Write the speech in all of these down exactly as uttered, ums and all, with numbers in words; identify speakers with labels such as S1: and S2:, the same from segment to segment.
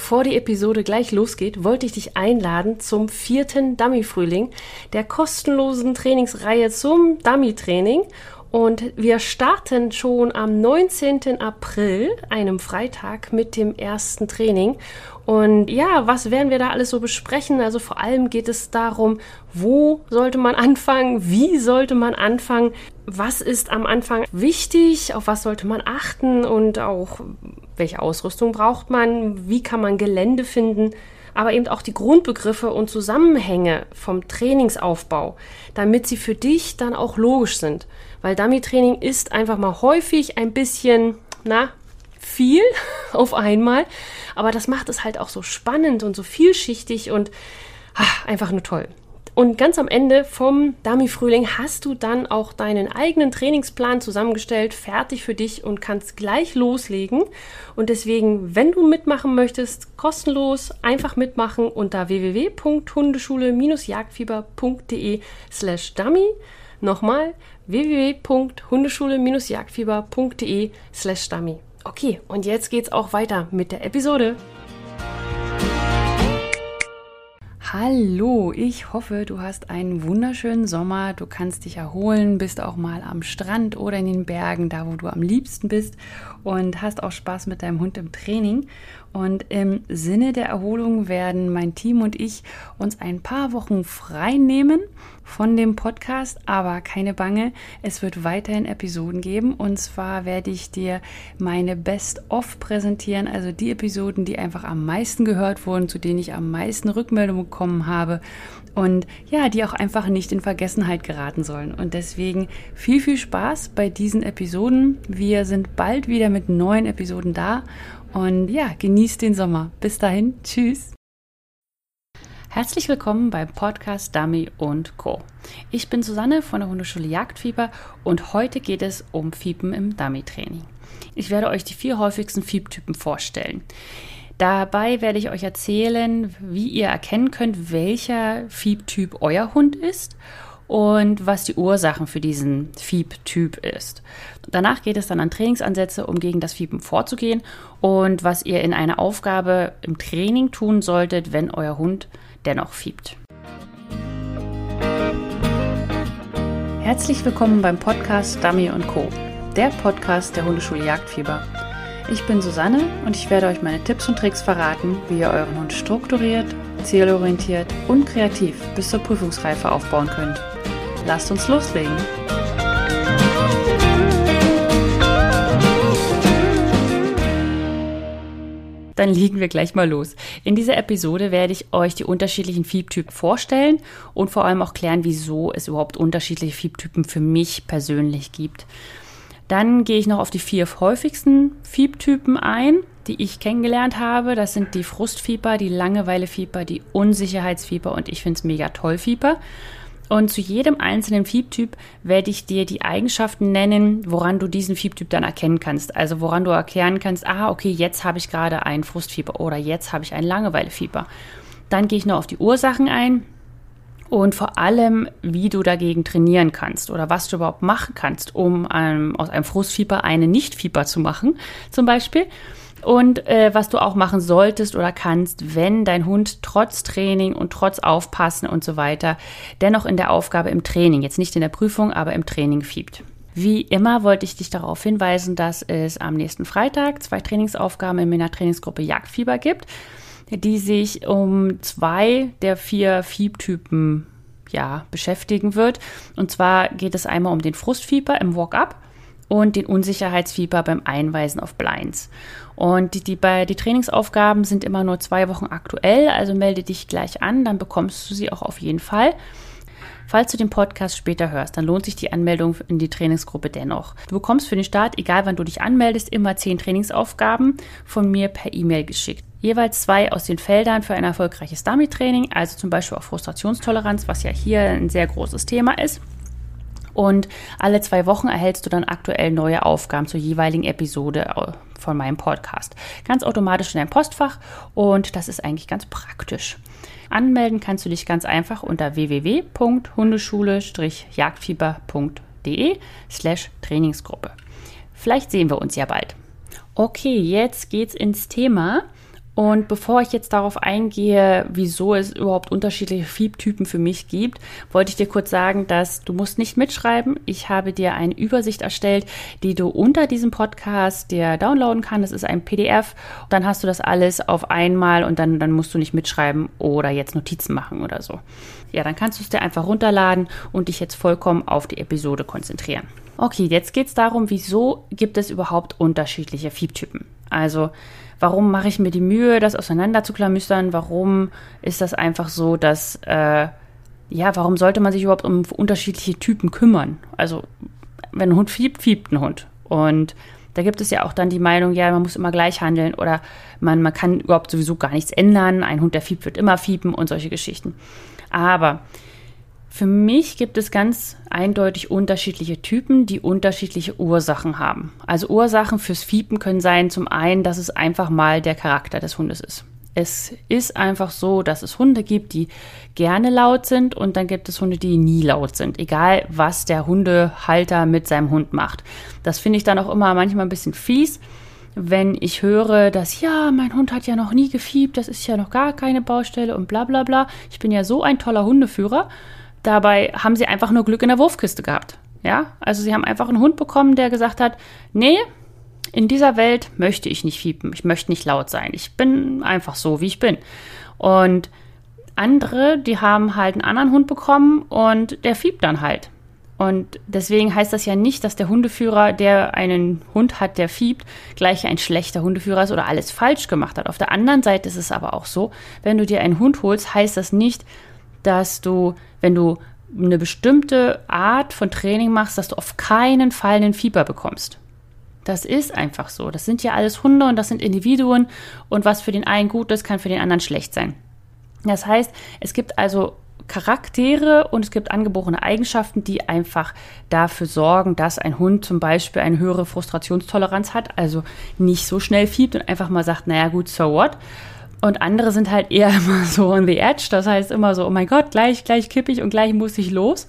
S1: bevor die Episode gleich losgeht, wollte ich dich einladen zum vierten Dummy-Frühling, der kostenlosen Trainingsreihe zum Dummy-Training. Und wir starten schon am neunzehnten April, einem Freitag, mit dem ersten Training. Und ja, was werden wir da alles so besprechen? Also vor allem geht es darum, wo sollte man anfangen, wie sollte man anfangen, was ist am Anfang wichtig, auf was sollte man achten und auch welche Ausrüstung braucht man, wie kann man Gelände finden, aber eben auch die Grundbegriffe und Zusammenhänge vom Trainingsaufbau, damit sie für dich dann auch logisch sind. Weil Dummy-Training ist einfach mal häufig ein bisschen, na, viel auf einmal, aber das macht es halt auch so spannend und so vielschichtig und ach, einfach nur toll. Und ganz am Ende vom Dummy-Frühling hast du dann auch deinen eigenen Trainingsplan zusammengestellt, fertig für dich und kannst gleich loslegen. Und deswegen, wenn du mitmachen möchtest, kostenlos, einfach mitmachen unter w w w punkt hundeschule Bindestrich jagdfieber punkt de slash dummy. Nochmal w w w punkt hundeschule Bindestrich jagdfieber punkt de slash dummy. Okay, und jetzt geht's auch weiter mit der Episode.
S2: Hallo, ich hoffe, du hast einen wunderschönen Sommer, du kannst dich erholen, bist auch mal am Strand oder in den Bergen, da wo du am liebsten bist und hast auch Spaß mit deinem Hund im Training. Und im Sinne der Erholung werden mein Team und ich uns ein paar Wochen frei nehmen von dem Podcast, aber keine Bange, es wird weiterhin Episoden geben und zwar werde ich dir meine Best-of präsentieren, also die Episoden, die einfach am meisten gehört wurden, zu denen ich am meisten Rückmeldungen bekommen habe und ja, die auch einfach nicht in Vergessenheit geraten sollen. Und deswegen viel, viel Spaß bei diesen Episoden. Wir sind bald wieder mit neuen Episoden da. Und ja, genießt den Sommer. Bis dahin, tschüss. Herzlich willkommen beim Podcast Dummy und Co. Ich bin Susanne von der Hundeschule Jagdfieber und heute geht es um Fiepen im Dummy-Training. Ich werde euch die vier häufigsten Fieptypen vorstellen. Dabei werde ich euch erzählen, wie ihr erkennen könnt, welcher Fieptyp euer Hund ist und was die Ursachen für diesen Fieptyp ist. Danach geht es dann an Trainingsansätze, um gegen das Fiepen vorzugehen und was ihr in einer Aufgabe im Training tun solltet, wenn euer Hund dennoch fiept. Herzlich willkommen beim Podcast Dummy und Co., der Podcast der Hundeschule Jagdfieber. Ich bin Susanne und ich werde euch meine Tipps und Tricks verraten, wie ihr euren Hund strukturiert, zielorientiert und kreativ bis zur Prüfungsreife aufbauen könnt. Lasst uns loslegen! Dann legen wir gleich mal los. In dieser Episode werde ich euch die unterschiedlichen Fieptypen vorstellen und vor allem auch klären, wieso es überhaupt unterschiedliche Fieptypen für mich persönlich gibt. Dann gehe ich noch auf die vier häufigsten Fieptypen ein, die ich kennengelernt habe. Das sind die Frustfieper, die Langeweilefieper, die Unsicherheitsfieper und ich finde es mega toll Fieper. Und zu jedem einzelnen Fieptyp werde ich dir die Eigenschaften nennen, woran du diesen Fieptyp dann erkennen kannst. Also woran du erklären kannst, ah, okay, jetzt habe ich gerade einen Frustfieper oder jetzt habe ich einen Langeweilefieper. Dann gehe ich noch auf die Ursachen ein und vor allem, wie du dagegen trainieren kannst oder was du überhaupt machen kannst, um ähm, aus einem Frustfieper eine Nicht-Fieper zu machen, zum Beispiel. Und äh, was du auch machen solltest oder kannst, wenn dein Hund trotz Training und trotz Aufpassen und so weiter dennoch in der Aufgabe im Training, jetzt nicht in der Prüfung, aber im Training fiebt. Wie immer wollte ich dich darauf hinweisen, dass es am nächsten Freitag zwei Trainingsaufgaben in meiner Trainingsgruppe Jagdfieber gibt, die sich um zwei der vier Fieptypen ja, beschäftigen wird. Und zwar geht es einmal um den Frustfieper im Walk-up und den Unsicherheitsfieber beim Einweisen auf Blinds. Und die, die, bei, die Trainingsaufgaben sind immer nur zwei Wochen aktuell, also melde dich gleich an, dann bekommst du sie auch auf jeden Fall. Falls du den Podcast später hörst, dann lohnt sich die Anmeldung in die Trainingsgruppe dennoch. Du bekommst für den Start, egal wann du dich anmeldest, immer zehn Trainingsaufgaben von mir per E-Mail geschickt. Jeweils zwei aus den Feldern für ein erfolgreiches Dummy-Training, also zum Beispiel auch Frustrationstoleranz, was ja hier ein sehr großes Thema ist. Und alle zwei Wochen erhältst du dann aktuell neue Aufgaben zur jeweiligen Episode von meinem Podcast. Ganz automatisch in dein Postfach und das ist eigentlich ganz praktisch. Anmelden kannst du dich ganz einfach unter w w w punkt hundeschule Bindestrich jagdfieber punkt de slash Trainingsgruppe. Vielleicht sehen wir uns ja bald. Okay, jetzt geht's ins Thema. Und bevor ich jetzt darauf eingehe, wieso es überhaupt unterschiedliche Fiebtypen für mich gibt, wollte ich dir kurz sagen, dass du musst nicht mitschreiben. Ich habe dir eine Übersicht erstellt, die du unter diesem Podcast dir downloaden kannst. Das ist ein P D F. Dann hast du das alles auf einmal und dann, dann musst du nicht mitschreiben oder jetzt Notizen machen oder so. Ja, dann kannst du es dir einfach runterladen und dich jetzt vollkommen auf die Episode konzentrieren. Okay, jetzt geht es darum, wieso gibt es überhaupt unterschiedliche Fiebtypen? Also, warum mache ich mir die Mühe, das auseinanderzuklamüstern? Warum ist das einfach so, dass, äh, ja, warum sollte man sich überhaupt um unterschiedliche Typen kümmern? Also, wenn ein Hund fiebt, fiebt ein Hund. Und da gibt es ja auch dann die Meinung, ja, man muss immer gleich handeln oder man, man kann überhaupt sowieso gar nichts ändern. Ein Hund, der fiebt, wird immer fiepen und solche Geschichten. Aber für mich gibt es ganz eindeutig unterschiedliche Typen, die unterschiedliche Ursachen haben. Also Ursachen fürs Fiepen können sein, zum einen, dass es einfach mal der Charakter des Hundes ist. Es ist einfach so, dass es Hunde gibt, die gerne laut sind und dann gibt es Hunde, die nie laut sind. Egal, was der Hundehalter mit seinem Hund macht. Das finde ich dann auch immer manchmal ein bisschen fies, wenn ich höre, dass, ja, mein Hund hat ja noch nie gefiebt, das ist ja noch gar keine Baustelle und bla bla bla. Ich bin ja so ein toller Hundeführer. Dabei haben sie einfach nur Glück in der Wurfkiste gehabt. Ja, also sie haben einfach einen Hund bekommen, der gesagt hat, nee, in dieser Welt möchte ich nicht fiepen, ich möchte nicht laut sein, ich bin einfach so, wie ich bin. Und andere, die haben halt einen anderen Hund bekommen und der fiebt dann halt. Und deswegen heißt das ja nicht, dass der Hundeführer, der einen Hund hat, der fiebt, gleich ein schlechter Hundeführer ist oder alles falsch gemacht hat. Auf der anderen Seite ist es aber auch so, wenn du dir einen Hund holst, heißt das nicht, dass du, wenn du eine bestimmte Art von Training machst, dass du auf keinen Fall einen Fieber bekommst. Das ist einfach so. Das sind ja alles Hunde und das sind Individuen und was für den einen gut ist, kann für den anderen schlecht sein. Das heißt, es gibt also Charaktere und es gibt angeborene Eigenschaften, die einfach dafür sorgen, dass ein Hund zum Beispiel eine höhere Frustrationstoleranz hat, also nicht so schnell fiebt und einfach mal sagt, naja gut, so what? Und andere sind halt eher immer so on the edge, das heißt immer so, oh mein Gott, gleich, gleich kipp ich und gleich muss ich los.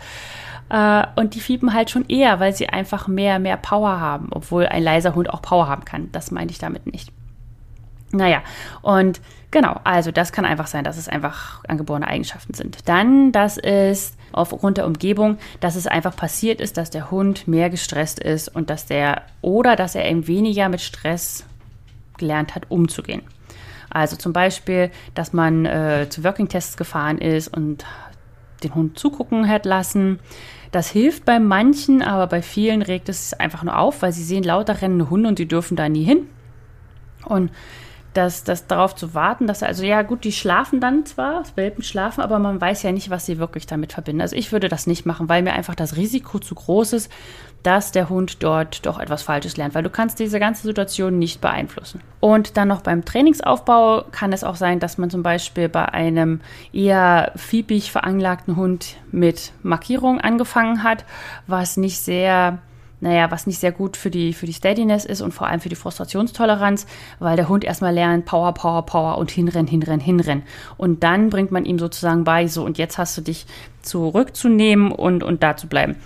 S2: Und die fiepen halt schon eher, weil sie einfach mehr, mehr Power haben, obwohl ein leiser Hund auch Power haben kann. Das meine ich damit nicht. Naja, und genau, also das kann einfach sein, dass es einfach angeborene Eigenschaften sind. Dann, dass es aufgrund der Umgebung, dass es einfach passiert ist, dass der Hund mehr gestresst ist und dass der, oder dass er eben weniger mit Stress gelernt hat, umzugehen. Also zum Beispiel, dass man äh, zu Working-Tests gefahren ist und den Hund zugucken hat lassen. Das hilft bei manchen, aber bei vielen regt es einfach nur auf, weil sie sehen lauter rennende Hunde und die dürfen da nie hin. Und das, das darauf zu warten, dass also, ja gut, die schlafen dann zwar, Welpen schlafen, aber man weiß ja nicht, was sie wirklich damit verbinden. Also ich würde das nicht machen, weil mir einfach das Risiko zu groß ist, dass der Hund dort doch etwas Falsches lernt, weil du kannst diese ganze Situation nicht beeinflussen. Und dann noch beim Trainingsaufbau kann es auch sein, dass man zum Beispiel bei einem eher fiebig veranlagten Hund mit Markierung angefangen hat, was nicht sehr... Naja, was nicht sehr gut für die, für die Steadiness ist und vor allem für die Frustrationstoleranz, weil der Hund erstmal lernt, Power, Power, Power und hinrennen, hinrennen, hinrennen. Und dann bringt man ihm sozusagen bei, so und jetzt hast du dich zurückzunehmen und, und da zu bleiben.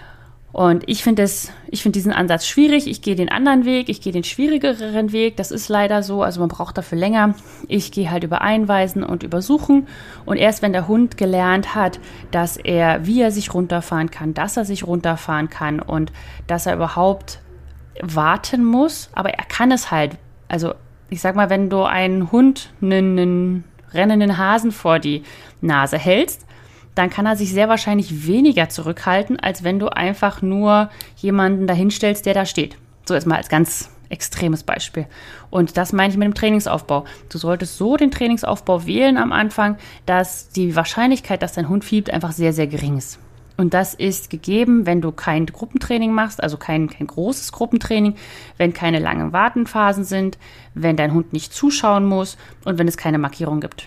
S2: Und ich finde es, ich finde diesen Ansatz schwierig. Ich gehe den anderen Weg, ich gehe den schwierigeren Weg. Das ist leider so, also man braucht dafür länger. Ich gehe halt über Einweisen und über Suchen. Und erst wenn der Hund gelernt hat, dass er, wie er sich runterfahren kann, dass er sich runterfahren kann und dass er überhaupt warten muss, aber er kann es halt. Also ich sag mal, wenn du einen Hund, einen, einen rennenden Hasen vor die Nase hältst, dann kann er sich sehr wahrscheinlich weniger zurückhalten, als wenn du einfach nur jemanden dahinstellst, der da steht. So jetzt mal als ganz extremes Beispiel. Und das meine ich mit dem Trainingsaufbau. Du solltest so den Trainingsaufbau wählen am Anfang, dass die Wahrscheinlichkeit, dass dein Hund fiebt, einfach sehr, sehr gering ist. Und das ist gegeben, wenn du kein Gruppentraining machst, also kein, kein großes Gruppentraining, wenn keine langen Wartenphasen sind, wenn dein Hund nicht zuschauen muss und wenn es keine Markierung gibt.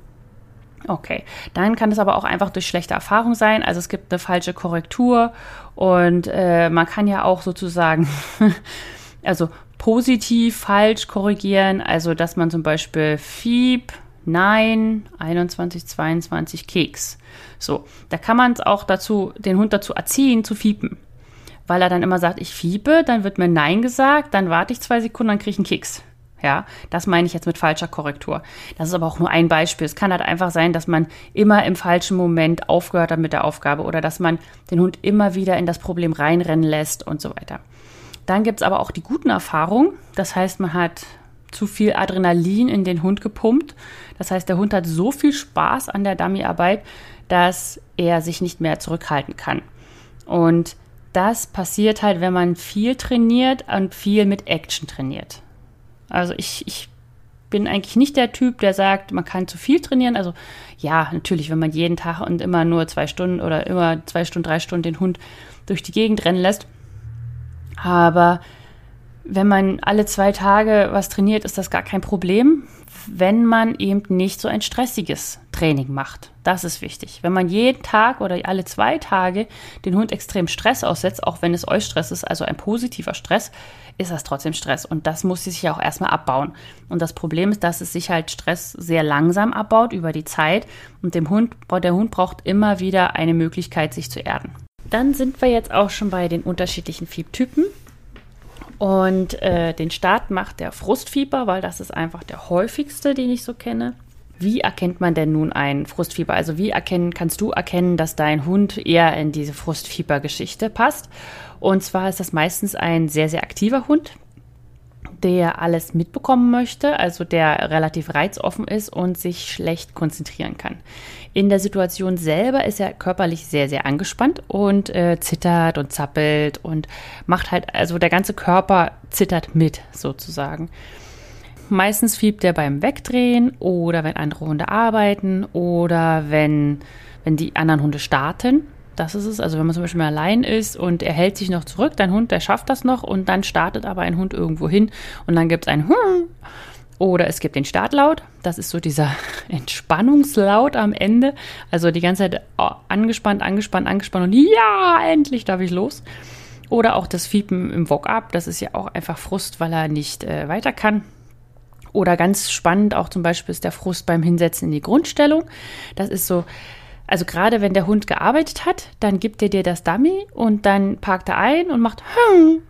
S2: Okay, dann kann es aber auch einfach durch schlechte Erfahrung sein. Also es gibt eine falsche Korrektur und äh, man kann ja auch sozusagen also positiv falsch korrigieren. Also dass man zum Beispiel Fieb, Nein, einundzwanzig, zweiundzwanzig, Keks. So, da kann man es auch dazu, den Hund dazu erziehen, zu fiepen. Weil er dann immer sagt, ich fiebe, dann wird mir Nein gesagt, dann warte ich zwei Sekunden, dann kriege ich einen Keks. Ja, das meine ich jetzt mit falscher Korrektur. Das ist aber auch nur ein Beispiel. Es kann halt einfach sein, dass man immer im falschen Moment aufgehört hat mit der Aufgabe oder dass man den Hund immer wieder in das Problem reinrennen lässt und so weiter. Dann gibt es aber auch die guten Erfahrungen. Das heißt, man hat zu viel Adrenalin in den Hund gepumpt. Das heißt, der Hund hat so viel Spaß an der Dummyarbeit, dass er sich nicht mehr zurückhalten kann. Und das passiert halt, wenn man viel trainiert und viel mit Action trainiert. Also ich, ich bin eigentlich nicht der Typ, der sagt, man kann zu viel trainieren. Also ja, natürlich, wenn man jeden Tag und immer nur zwei Stunden oder immer zwei Stunden, drei Stunden den Hund durch die Gegend rennen lässt. Aber wenn man alle zwei Tage was trainiert, ist das gar kein Problem, wenn man eben nicht so ein stressiges Training macht. Das ist wichtig. Wenn man jeden Tag oder alle zwei Tage den Hund extrem Stress aussetzt, auch wenn es Eustress ist, also ein positiver Stress, ist das trotzdem Stress. Und das muss sich ja auch erstmal abbauen. Und das Problem ist, dass es sich halt Stress sehr langsam abbaut über die Zeit. Und dem Hund, der Hund braucht immer wieder eine Möglichkeit, sich zu erden. Dann sind wir jetzt auch schon bei den unterschiedlichen Fiebtypen. Und äh, den Start macht der Frustfieber, weil das ist einfach der häufigste, den ich so kenne. Wie erkennt man denn nun ein Frustfieber? Also wie erkennen, kannst du erkennen, dass dein Hund eher in diese Frustfieber-Geschichte passt? Und zwar ist das meistens ein sehr, sehr aktiver Hund, der alles mitbekommen möchte, also der relativ reizoffen ist und sich schlecht konzentrieren kann. In der Situation selber ist er körperlich sehr, sehr angespannt und äh, zittert und zappelt und macht halt, also der ganze Körper zittert mit sozusagen. Meistens fiebt er beim Wegdrehen oder wenn andere Hunde arbeiten oder wenn, wenn die anderen Hunde starten. Das ist es, also wenn man zum Beispiel mal allein ist und er hält sich noch zurück, dein Hund, der schafft das noch und dann startet aber ein Hund irgendwo hin und dann gibt es ein Hm oder es gibt den Startlaut. Das ist so dieser Entspannungslaut am Ende. Also die ganze Zeit oh, angespannt, angespannt, angespannt und ja, endlich darf ich los. Oder auch das Fiepen im Walk-up, das ist ja auch einfach Frust, weil er nicht äh, weiter kann. Oder ganz spannend auch zum Beispiel ist der Frust beim Hinsetzen in die Grundstellung. Das ist so, also gerade wenn der Hund gearbeitet hat, dann gibt er dir das Dummy und dann parkt er ein und macht Hm.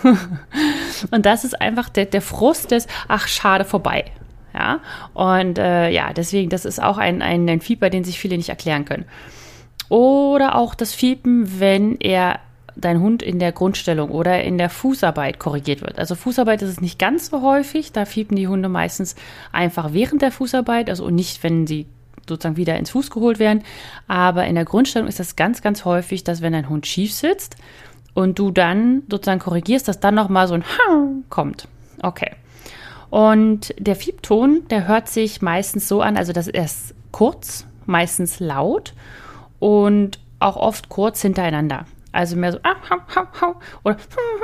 S2: Und das ist einfach der, der Frust des, ach schade, vorbei. Ja, und äh, ja, deswegen, das ist auch ein, ein, ein Fieber, den sich viele nicht erklären können. Oder auch das Fiepen, wenn er dein Hund in der Grundstellung oder in der Fußarbeit korrigiert wird. Also Fußarbeit ist es nicht ganz so häufig, da fiepen die Hunde meistens einfach während der Fußarbeit, also nicht, wenn sie sozusagen wieder ins Fuß geholt werden. Aber in der Grundstellung ist das ganz, ganz häufig, dass wenn dein Hund schief sitzt und du dann sozusagen korrigierst, dass dann nochmal so ein Hm kommt. Okay. Und der Fiebton, der hört sich meistens so an, also das ist kurz, meistens laut und auch oft kurz hintereinander. Also mehr so oder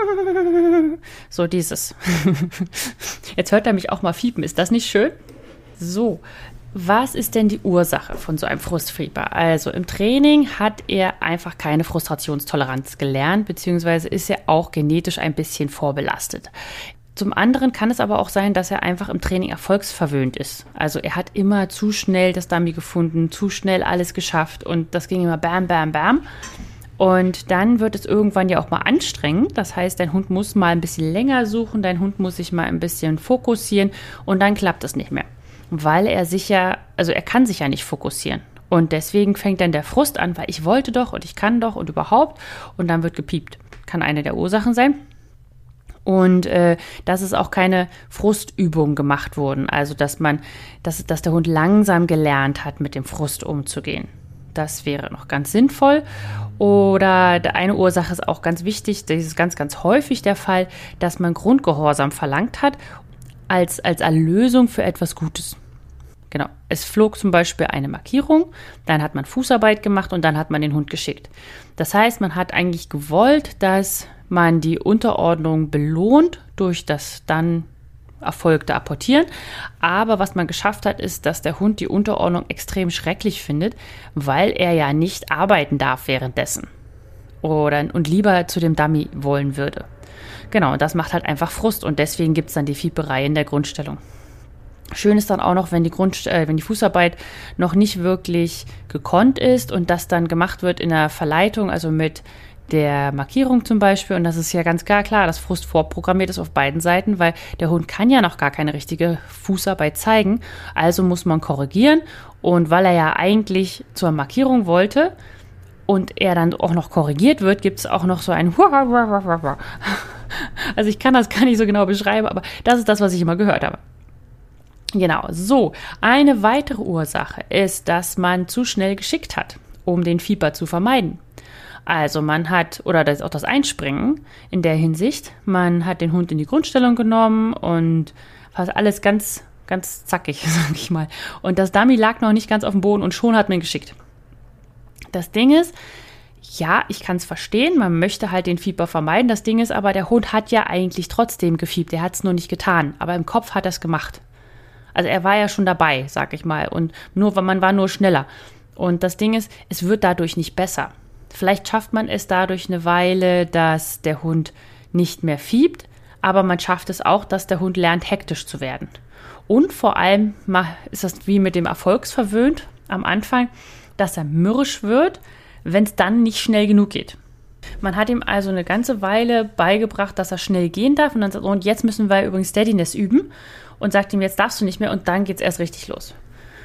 S2: so dieses. Jetzt hört er mich auch mal fiepen. Ist das nicht schön? So, was ist denn die Ursache von so einem Frustfieber? Also im Training hat er einfach keine Frustrationstoleranz gelernt, beziehungsweise ist er auch genetisch ein bisschen vorbelastet. Zum anderen kann es aber auch sein, dass er einfach im Training erfolgsverwöhnt ist. Also er hat immer zu schnell das Dummy gefunden, zu schnell alles geschafft und das ging immer bam, bam, bam. Und dann wird es irgendwann ja auch mal anstrengend. Das heißt, dein Hund muss mal ein bisschen länger suchen, dein Hund muss sich mal ein bisschen fokussieren und dann klappt es nicht mehr. Weil er sich ja, also er kann sich ja nicht fokussieren. Und deswegen fängt dann der Frust an, weil ich wollte doch und ich kann doch und überhaupt. Und dann wird gepiept. Kann eine der Ursachen sein. Und äh, dass es auch keine Frustübungen gemacht wurden. Also dass man, dass, dass der Hund langsam gelernt hat, mit dem Frust umzugehen. Das wäre noch ganz sinnvoll. Oder eine Ursache ist auch ganz wichtig, das ist ganz, ganz häufig der Fall, dass man Grundgehorsam verlangt hat als, als Erlösung für etwas Gutes. Genau, es flog zum Beispiel eine Markierung, dann hat man Fußarbeit gemacht und dann hat man den Hund geschickt. Das heißt, man hat eigentlich gewollt, dass man die Unterordnung belohnt durch das dann erfolgte Apportieren. Aber was man geschafft hat, ist, dass der Hund die Unterordnung extrem schrecklich findet, weil er ja nicht arbeiten darf währenddessen. Oder, und lieber zu dem Dummy wollen würde. Genau, und das macht halt einfach Frust und deswegen gibt es dann die Fieberei in der Grundstellung. Schön ist dann auch noch, wenn die, Grund, äh, wenn die Fußarbeit noch nicht wirklich gekonnt ist und das dann gemacht wird in der Verleitung, also mit der Markierung zum Beispiel. Und das ist ja ganz klar, klar, dass Frust vorprogrammiert ist auf beiden Seiten, weil der Hund kann ja noch gar keine richtige Fußarbeit zeigen. Also muss man korrigieren. Und weil er ja eigentlich zur Markierung wollte und er dann auch noch korrigiert wird, gibt es auch noch so ein Also ich kann das gar nicht so genau beschreiben, aber das ist das, was ich immer gehört habe. Genau, so. Eine weitere Ursache ist, dass man zu schnell geschickt hat, um den Fieber zu vermeiden. Also man hat, oder das ist auch das Einspringen in der Hinsicht, man hat den Hund in die Grundstellung genommen und fast alles ganz, ganz zackig, sag ich mal. Und das Dummy lag noch nicht ganz auf dem Boden und schon hat man ihn geschickt. Das Ding ist, ja, ich kann es verstehen, man möchte halt den Fieber vermeiden. Das Ding ist aber, der Hund hat ja eigentlich trotzdem gefiebt, er hat es nur nicht getan, aber im Kopf hat er es gemacht. Also er war ja schon dabei, sag ich mal, und nur, man war nur schneller. Und das Ding ist, es wird dadurch nicht besser. Vielleicht schafft man es dadurch eine Weile, dass der Hund nicht mehr fiebt, aber man schafft es auch, dass der Hund lernt, hektisch zu werden. Und vor allem ist das wie mit dem Erfolgsverwöhnt am Anfang, dass er mürrisch wird, wenn es dann nicht schnell genug geht. Man hat ihm also eine ganze Weile beigebracht, dass er schnell gehen darf und dann sagt, und jetzt müssen wir übrigens Steadiness üben und sagt ihm, jetzt darfst du nicht mehr und dann geht es erst richtig los.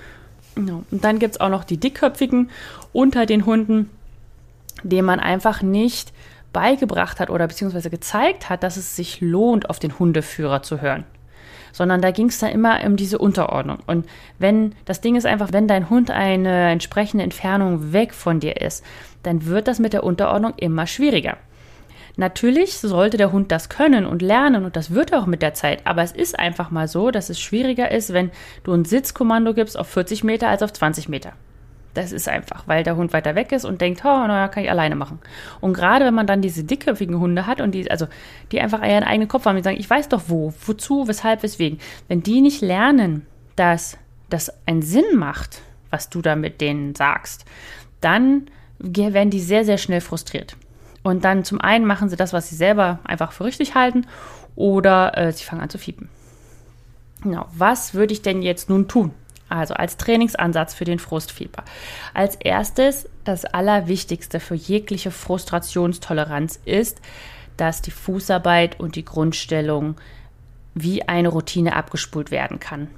S2: Und dann gibt es auch noch die Dickköpfigen unter den Hunden, denen man einfach nicht beigebracht hat oder beziehungsweise gezeigt hat, dass es sich lohnt, auf den Hundeführer zu hören. Sondern da ging es dann immer um diese Unterordnung. Und wenn, das Ding ist einfach, wenn dein Hund eine entsprechende Entfernung weg von dir ist, dann wird das mit der Unterordnung immer schwieriger. Natürlich sollte der Hund das können und lernen und das wird er auch mit der Zeit, aber es ist einfach mal so, dass es schwieriger ist, wenn du ein Sitzkommando gibst auf vierzig Meter als auf zwanzig Meter. Das ist einfach, weil der Hund weiter weg ist und denkt, oh, na, kann ich alleine machen. Und gerade wenn man dann diese dickköpfigen Hunde hat und die, also die einfach ihren eigenen Kopf haben, die sagen, ich weiß doch wo, wozu, weshalb, weswegen. Wenn die nicht lernen, dass das einen Sinn macht, was du da mit denen sagst, dann werden die sehr, sehr schnell frustriert. Und dann zum einen machen sie das, was sie selber einfach für richtig halten, oder äh, sie fangen an zu fiepen. Genau, was würde ich denn jetzt nun tun? Also als Trainingsansatz für den Frustfieber. Als erstes, das Allerwichtigste für jegliche Frustrationstoleranz ist, dass die Fußarbeit und die Grundstellung wie eine Routine abgespult werden kann.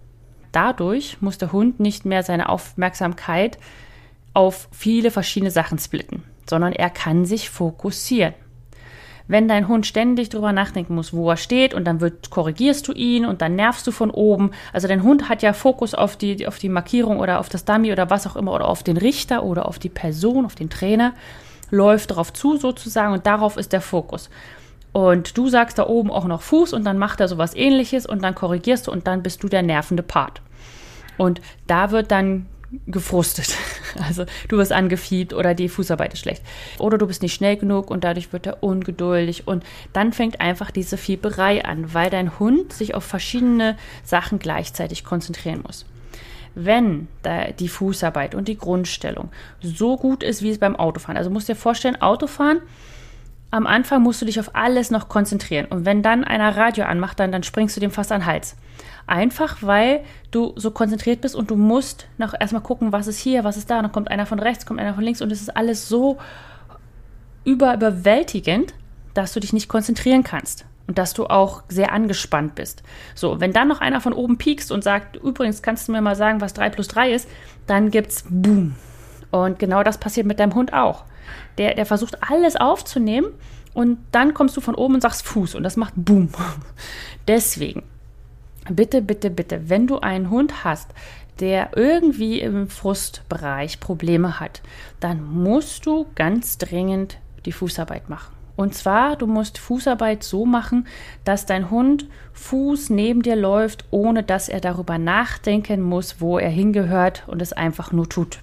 S2: Dadurch muss der Hund nicht mehr seine Aufmerksamkeit auf viele verschiedene Sachen splitten, sondern er kann sich fokussieren. Wenn dein Hund ständig drüber nachdenken muss, wo er steht und dann wird, korrigierst du ihn und dann nervst du von oben. Also dein Hund hat ja Fokus auf die, auf die Markierung oder auf das Dummy oder was auch immer oder auf den Richter oder auf die Person, auf den Trainer, läuft darauf zu sozusagen und darauf ist der Fokus. Und du sagst da oben auch noch Fuß und dann macht er sowas Ähnliches und dann korrigierst du und dann bist du der nervende Part. Und da wird dann gefrustet. Also du wirst angefiebt oder die Fußarbeit ist schlecht. Oder du bist nicht schnell genug und dadurch wird er ungeduldig. Und dann fängt einfach diese Fieberei an, weil dein Hund sich auf verschiedene Sachen gleichzeitig konzentrieren muss. Wenn da die Fußarbeit und die Grundstellung so gut ist, wie es beim Autofahren, also musst dir vorstellen, Autofahren, am Anfang musst du dich auf alles noch konzentrieren. Und wenn dann einer Radio anmacht, dann, dann springst du dem fast an den Hals. Einfach, weil du so konzentriert bist und du musst noch erstmal gucken, was ist hier, was ist da. Dann kommt einer von rechts, kommt einer von links und es ist alles so über, überwältigend, dass du dich nicht konzentrieren kannst und dass du auch sehr angespannt bist. So, wenn dann noch einer von oben piekst und sagt, übrigens, kannst du mir mal sagen, was drei plus drei ist, dann gibt's Boom. Und genau das passiert mit deinem Hund auch. Der, der versucht alles aufzunehmen und dann kommst du von oben und sagst Fuß und das macht Boom. Deswegen, bitte, bitte, bitte, wenn du einen Hund hast, der irgendwie im Frustbereich Probleme hat, dann musst du ganz dringend die Fußarbeit machen. Und zwar, du musst Fußarbeit so machen, dass dein Hund Fuß neben dir läuft, ohne dass er darüber nachdenken muss, wo er hingehört und es einfach nur tut.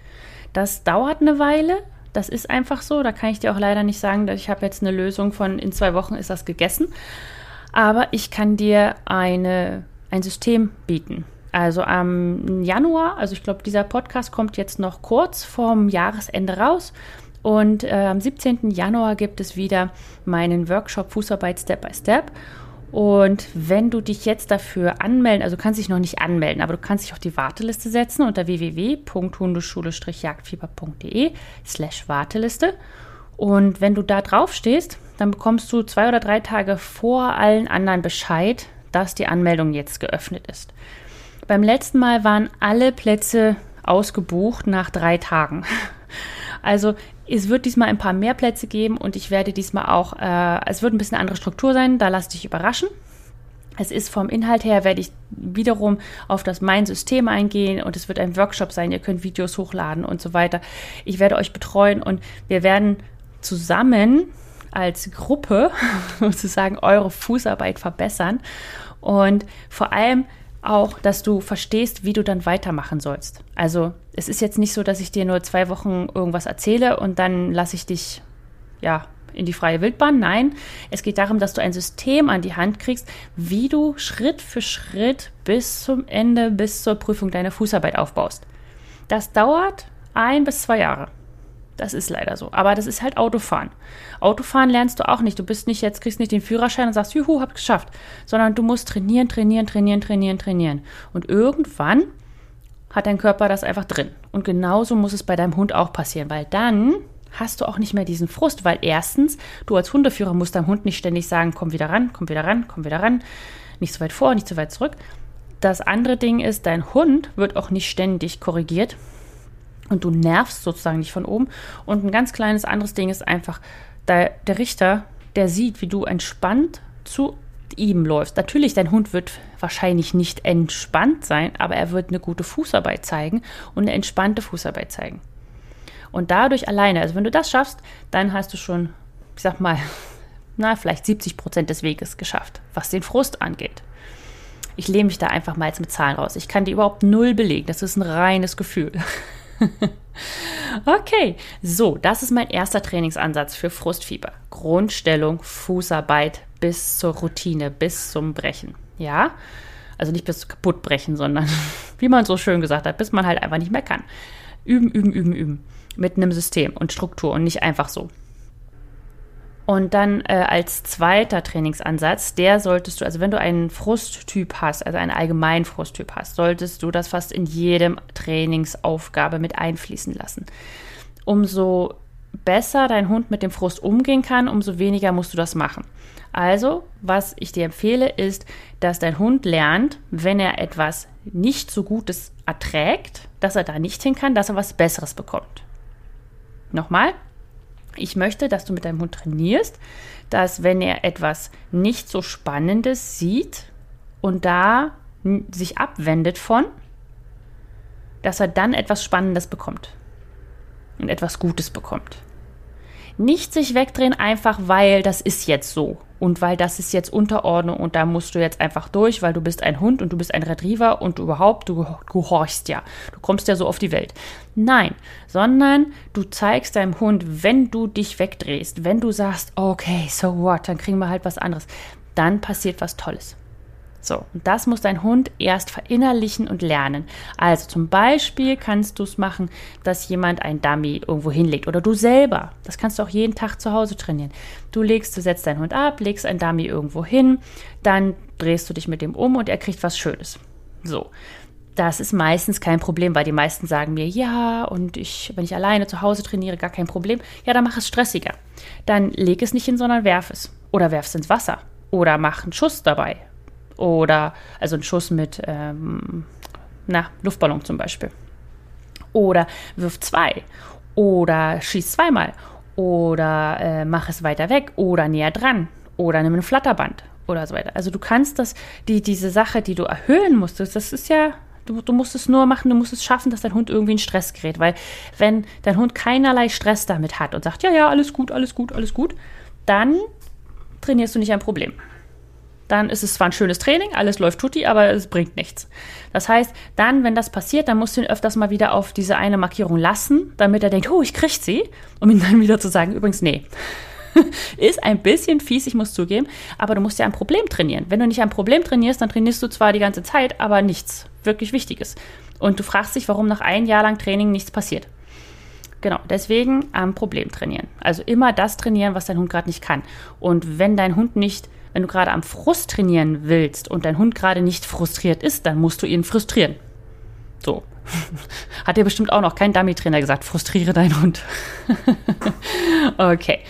S2: Das dauert eine Weile. Das ist einfach so, da kann ich dir auch leider nicht sagen, dass ich habe jetzt eine Lösung von in zwei Wochen ist das gegessen. Aber ich kann dir eine, ein System bieten. Also am Januar, also ich glaube, dieser Podcast kommt jetzt noch kurz vorm Jahresende raus. Und äh, am siebzehnten Januar gibt es wieder meinen Workshop Fußarbeit Step by Step. Und wenn du dich jetzt dafür anmelden, also du kannst dich noch nicht anmelden, aber du kannst dich auf die Warteliste setzen unter w w w punkt hundeschule Strich jagdfieber punkt de slash Warteliste. Und wenn du da drauf stehst, dann bekommst du zwei oder drei Tage vor allen anderen Bescheid, dass die Anmeldung jetzt geöffnet ist. Beim letzten Mal waren alle Plätze ausgebucht nach drei Tagen. Also es wird diesmal ein paar mehr Plätze geben und ich werde diesmal auch, äh, es wird ein bisschen andere Struktur sein, da lass dich überraschen. Es ist vom Inhalt her, werde ich wiederum auf das Mein System eingehen und es wird ein Workshop sein, ihr könnt Videos hochladen und so weiter. Ich werde euch betreuen und wir werden zusammen als Gruppe sozusagen eure Fußarbeit verbessern und vor allem auch, dass du verstehst, wie du dann weitermachen sollst. Also es ist jetzt nicht so, dass ich dir nur zwei Wochen irgendwas erzähle und dann lasse ich dich ja in die freie Wildbahn. Nein, es geht darum, dass du ein System an die Hand kriegst, wie du Schritt für Schritt bis zum Ende, bis zur Prüfung deine Fußarbeit aufbaust. Das dauert ein bis zwei Jahre. Das ist leider so. Aber das ist halt Autofahren. Autofahren lernst du auch nicht. Du bist nicht jetzt, kriegst nicht den Führerschein und sagst, juhu, hab geschafft. Sondern du musst trainieren, trainieren, trainieren, trainieren, trainieren. Und irgendwann hat dein Körper das einfach drin. Und genauso muss es bei deinem Hund auch passieren, weil dann hast du auch nicht mehr diesen Frust, weil erstens, du als Hundeführer musst deinem Hund nicht ständig sagen, komm wieder ran, komm wieder ran, komm wieder ran, nicht so weit vor, nicht so weit zurück. Das andere Ding ist, dein Hund wird auch nicht ständig korrigiert und du nervst sozusagen nicht von oben. Und ein ganz kleines anderes Ding ist einfach, der, der Richter, der sieht, wie du entspannt zu ihm läufst. Natürlich, dein Hund wird wahrscheinlich nicht entspannt sein, aber er wird eine gute Fußarbeit zeigen und eine entspannte Fußarbeit zeigen. Und dadurch alleine, also wenn du das schaffst, dann hast du schon, ich sag mal, na, vielleicht siebzig Prozent des Weges geschafft, was den Frust angeht. Ich lehne mich da einfach mal jetzt mit Zahlen raus. Ich kann die überhaupt null belegen. Das ist ein reines Gefühl. Okay, so, das ist mein erster Trainingsansatz für Frustfieber. Grundstellung, Fußarbeit bis zur Routine, bis zum Brechen. Ja, also nicht bis kaputt brechen, sondern, wie man so schön gesagt hat, bis man halt einfach nicht mehr kann. Üben, üben, üben, üben. Mit einem System und Struktur und nicht einfach so. Und dann äh, als zweiter Trainingsansatz, der solltest du, also wenn du einen Frusttyp hast, also einen allgemeinen Frusttyp hast, solltest du das fast in jedem Trainingsaufgabe mit einfließen lassen. Umso besser dein Hund mit dem Frust umgehen kann, umso weniger musst du das machen. Also, was ich dir empfehle, ist, dass dein Hund lernt, wenn er etwas nicht so Gutes erträgt, dass er da nicht hin kann, dass er was Besseres bekommt. Nochmal, ich möchte, dass du mit deinem Hund trainierst, dass wenn er etwas nicht so Spannendes sieht und da sich abwendet von, dass er dann etwas Spannendes bekommt und etwas Gutes bekommt. Nicht sich wegdrehen, einfach weil das ist jetzt so und weil das ist jetzt Unterordnung und da musst du jetzt einfach durch, weil du bist ein Hund und du bist ein Retriever und du überhaupt, du gehorchst ja, du kommst ja so auf die Welt. Nein, sondern du zeigst deinem Hund, wenn du dich wegdrehst, wenn du sagst, okay, so what, dann kriegen wir halt was anderes, dann passiert was Tolles. So, und das muss dein Hund erst verinnerlichen und lernen. Also zum Beispiel kannst du es machen, dass jemand ein Dummy irgendwo hinlegt oder du selber. Das kannst du auch jeden Tag zu Hause trainieren. Du legst, du setzt deinen Hund ab, legst ein Dummy irgendwo hin, dann drehst du dich mit dem um und er kriegt was Schönes. So, das ist meistens kein Problem, weil die meisten sagen mir, ja, und ich, wenn ich alleine zu Hause trainiere, gar kein Problem. Ja, dann mach es stressiger. Dann leg es nicht hin, sondern werf es. Oder werf es ins Wasser. Oder mach einen Schuss dabei. Oder, also ein Schuss mit, ähm, na, Luftballon zum Beispiel. Oder wirf zwei. Oder schieß zweimal. Oder äh, mach es weiter weg. Oder näher dran. Oder nimm ein Flatterband. Oder so weiter. Also du kannst das, die, diese Sache, die du erhöhen musstest, das ist ja, du, du musst es nur machen, du musst es schaffen, dass dein Hund irgendwie in Stress gerät. Weil wenn dein Hund keinerlei Stress damit hat und sagt, ja, ja, alles gut, alles gut, alles gut, dann trainierst du nicht ein Problem. Dann ist es zwar ein schönes Training, alles läuft tutti, aber es bringt nichts. Das heißt, dann, wenn das passiert, dann musst du ihn öfters mal wieder auf diese eine Markierung lassen, damit er denkt, oh, ich krieg sie, um ihm dann wieder zu sagen, übrigens, nee. Ist ein bisschen fies, ich muss zugeben, aber du musst ja ein Problem trainieren. Wenn du nicht ein Problem trainierst, dann trainierst du zwar die ganze Zeit, aber nichts wirklich Wichtiges. Und du fragst dich, warum nach einem Jahr lang Training nichts passiert. Genau, deswegen am Problem trainieren. Also immer das trainieren, was dein Hund gerade nicht kann. Und wenn dein Hund nicht Wenn du gerade am Frust trainieren willst und dein Hund gerade nicht frustriert ist, dann musst du ihn frustrieren. So, Hat dir bestimmt auch noch kein Dummy-Trainer gesagt, frustriere deinen Hund. Okay.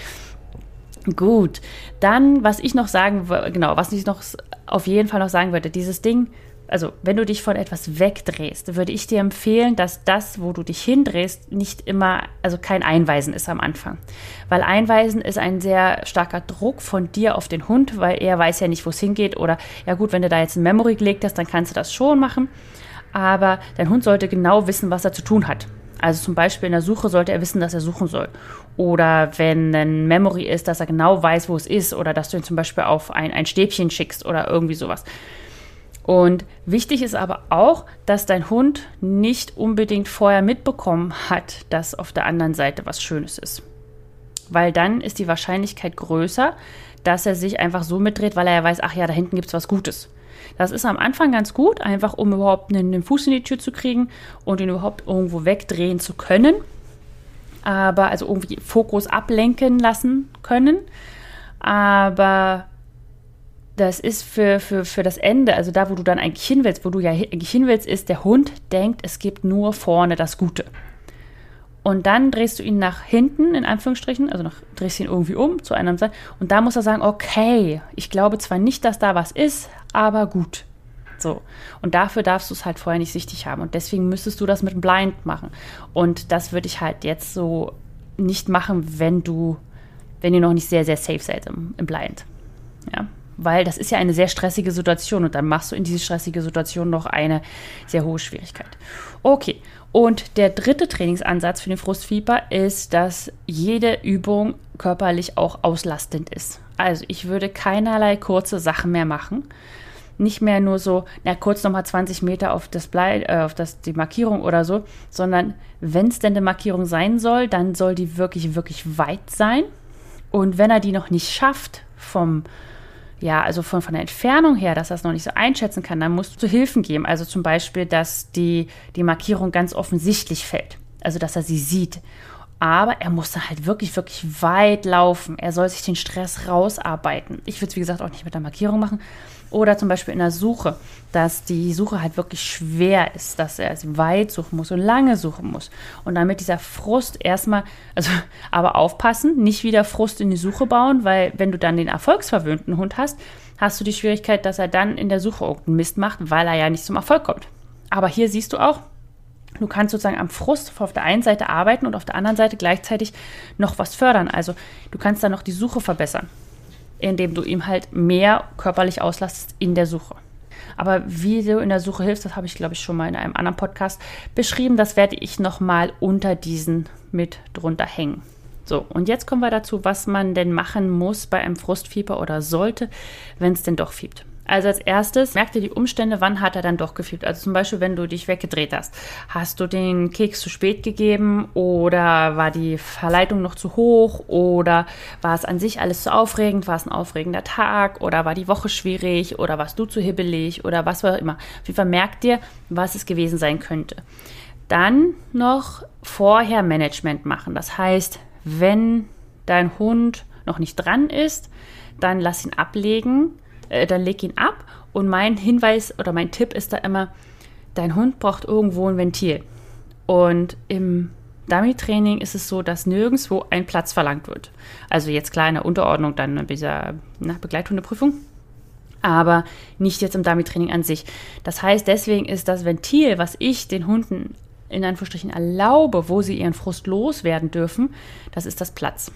S2: Gut. Dann, was ich noch sagen, genau, was ich noch auf jeden Fall noch sagen würde, dieses Ding, also wenn du dich von etwas wegdrehst, würde ich dir empfehlen, dass das, wo du dich hindrehst, nicht immer, also kein Einweisen ist am Anfang. Weil Einweisen ist ein sehr starker Druck von dir auf den Hund, weil er weiß ja nicht, wo es hingeht. Oder ja gut, wenn du da jetzt ein Memory gelegt hast, dann kannst du das schon machen. Aber dein Hund sollte genau wissen, was er zu tun hat. Also zum Beispiel in der Suche sollte er wissen, dass er suchen soll. Oder wenn ein Memory ist, dass er genau weiß, wo es ist. Oder dass du ihn zum Beispiel auf ein, ein Stäbchen schickst oder irgendwie sowas. Und wichtig ist aber auch, dass dein Hund nicht unbedingt vorher mitbekommen hat, dass auf der anderen Seite was Schönes ist. Weil dann ist die Wahrscheinlichkeit größer, dass er sich einfach so mitdreht, weil er ja weiß, ach ja, da hinten gibt es was Gutes. Das ist am Anfang ganz gut, einfach um überhaupt einen, einen Fuß in die Tür zu kriegen und ihn überhaupt irgendwo wegdrehen zu können. Aber, also irgendwie Fokus ablenken lassen können. Aber das ist für, für, für das Ende, also da, wo du dann eigentlich hin willst, wo du ja eigentlich hin willst, ist, der Hund denkt, es gibt nur vorne das Gute. Und dann drehst du ihn nach hinten, in Anführungsstrichen, also nach, drehst ihn irgendwie um zu einer Seite. Und da muss er sagen, okay, ich glaube zwar nicht, dass da was ist, aber gut. So. Und dafür darfst du es halt vorher nicht sichtig haben. Und deswegen müsstest du das mit dem Blind machen. Und das würde ich halt jetzt so nicht machen, wenn du, wenn ihr noch nicht sehr, sehr safe seid im, im Blind. Ja. Weil das ist ja eine sehr stressige Situation und dann machst du in diese stressige Situation noch eine sehr hohe Schwierigkeit. Okay, und der dritte Trainingsansatz für den Frustfieber ist, dass jede Übung körperlich auch auslastend ist. Also ich würde keinerlei kurze Sachen mehr machen. Nicht mehr nur so, na kurz nochmal zwanzig Meter auf das Blei, äh, auf das, die Markierung oder so, sondern wenn es denn eine Markierung sein soll, dann soll die wirklich, wirklich weit sein. Und wenn er die noch nicht schafft vom Ja, also von, von der Entfernung her, dass er es noch nicht so einschätzen kann, dann musst du Hilfen geben. Also zum Beispiel, dass die, die Markierung ganz offensichtlich fällt. Also, dass er sie sieht. Aber er muss dann halt wirklich, wirklich weit laufen. Er soll sich den Stress rausarbeiten. Ich würde es, wie gesagt, auch nicht mit der Markierung machen. Oder zum Beispiel in der Suche, dass die Suche halt wirklich schwer ist, dass er weit suchen muss und lange suchen muss. Und damit dieser Frust erstmal, also aber aufpassen, nicht wieder Frust in die Suche bauen, weil wenn du dann den erfolgsverwöhnten Hund hast, hast du die Schwierigkeit, dass er dann in der Suche irgendeinen Mist macht, weil er ja nicht zum Erfolg kommt. Aber hier siehst du auch, du kannst sozusagen am Frust auf der einen Seite arbeiten und auf der anderen Seite gleichzeitig noch was fördern. Also du kannst dann noch die Suche verbessern, indem du ihm halt mehr körperlich auslastest in der Suche. Aber wie du in der Suche hilfst, das habe ich, glaube ich, schon mal in einem anderen Podcast beschrieben. Das werde ich nochmal unter diesen mit drunter hängen. So, und jetzt kommen wir dazu, was man denn machen muss bei einem Frustfieber oder sollte, wenn es denn doch fiebt. Also als erstes, merk dir die Umstände, wann hat er dann doch gefiebt. Also zum Beispiel, wenn du dich weggedreht hast. Hast du den Keks zu spät gegeben oder war die Verleitung noch zu hoch oder war es an sich alles zu aufregend, war es ein aufregender Tag oder war die Woche schwierig oder warst du zu hibbelig oder was auch immer. Auf jeden Fall merk dir, was es gewesen sein könnte. Dann noch vorher Management machen. Das heißt, wenn dein Hund noch nicht dran ist, dann lass ihn ablegen. Dann leg ihn ab und mein Hinweis oder mein Tipp ist da immer, dein Hund braucht irgendwo ein Ventil. Und im Dummy-Training ist es so, dass nirgendwo ein Platz verlangt wird. Also jetzt klar in der Unterordnung dann bei dieser na, Begleithundeprüfung, aber nicht jetzt im Dummy-Training an sich. Das heißt, deswegen ist das Ventil, was ich den Hunden in Anführungsstrichen erlaube, wo sie ihren Frust loswerden dürfen, das ist das Platz.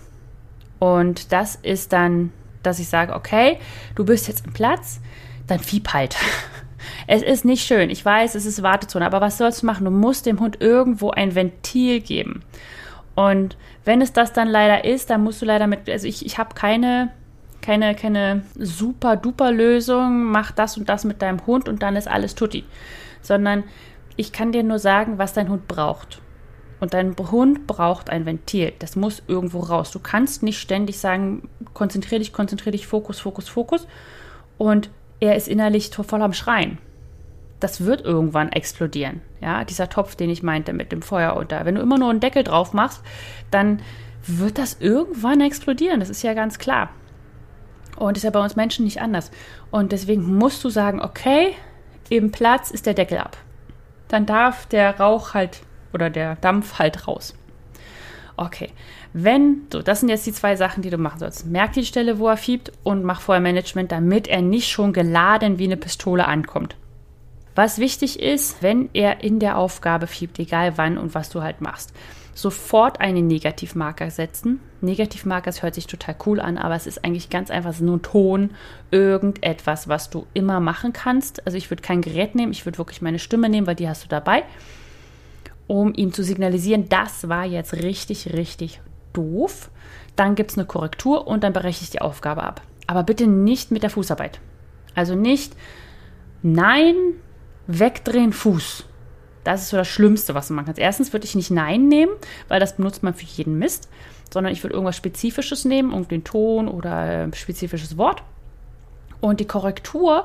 S2: Und das ist dann, dass ich sage, okay, du bist jetzt im Platz, dann fieb halt. Es ist nicht schön, ich weiß, es ist Wartezone, aber was sollst du machen? Du musst dem Hund irgendwo ein Ventil geben. Und wenn es das dann leider ist, dann musst du leider mit, also ich, ich habe keine, keine, keine super-duper-Lösung, mach das und das mit deinem Hund und dann ist alles tutti. Sondern ich kann dir nur sagen, was dein Hund braucht. Und dein Hund braucht ein Ventil. Das muss irgendwo raus. Du kannst nicht ständig sagen, konzentrier dich, konzentrier dich, Fokus, Fokus, Fokus. Und er ist innerlich voll am Schreien. Das wird irgendwann explodieren. Ja, dieser Topf, den ich meinte mit dem Feuer unter. Wenn du immer nur einen Deckel drauf machst, dann wird das irgendwann explodieren. Das ist ja ganz klar. Und ist ja bei uns Menschen nicht anders. Und deswegen musst du sagen, okay, im Platz ist der Deckel ab. dann darf der Rauch halt oder der Dampf halt raus. Okay, wenn, so, das sind jetzt die zwei Sachen, die du machen sollst. Merk die Stelle, wo er fiebt und mach vorher Management, damit er nicht schon geladen wie eine Pistole ankommt. Was wichtig ist, wenn er in der Aufgabe fiebt, egal wann und was du halt machst, sofort einen Negativmarker setzen. Negativmarker, das hört sich total cool an, aber es ist eigentlich ganz einfach, es ist nur ein Ton, irgendetwas, was du immer machen kannst. Also ich würde kein Gerät nehmen, ich würde wirklich meine Stimme nehmen, weil die hast du dabei, um ihm zu signalisieren, das war jetzt richtig, richtig doof. Dann gibt es eine Korrektur und dann berechne ich die Aufgabe ab. Aber bitte nicht mit der Fußarbeit. Also nicht, nein, wegdrehen, Fuß. Das ist so das Schlimmste, was du machen kannst. Erstens würde ich nicht Nein nehmen, weil das benutzt man für jeden Mist, sondern ich würde irgendwas Spezifisches nehmen, irgendeinen Ton oder ein spezifisches Wort. Und die Korrektur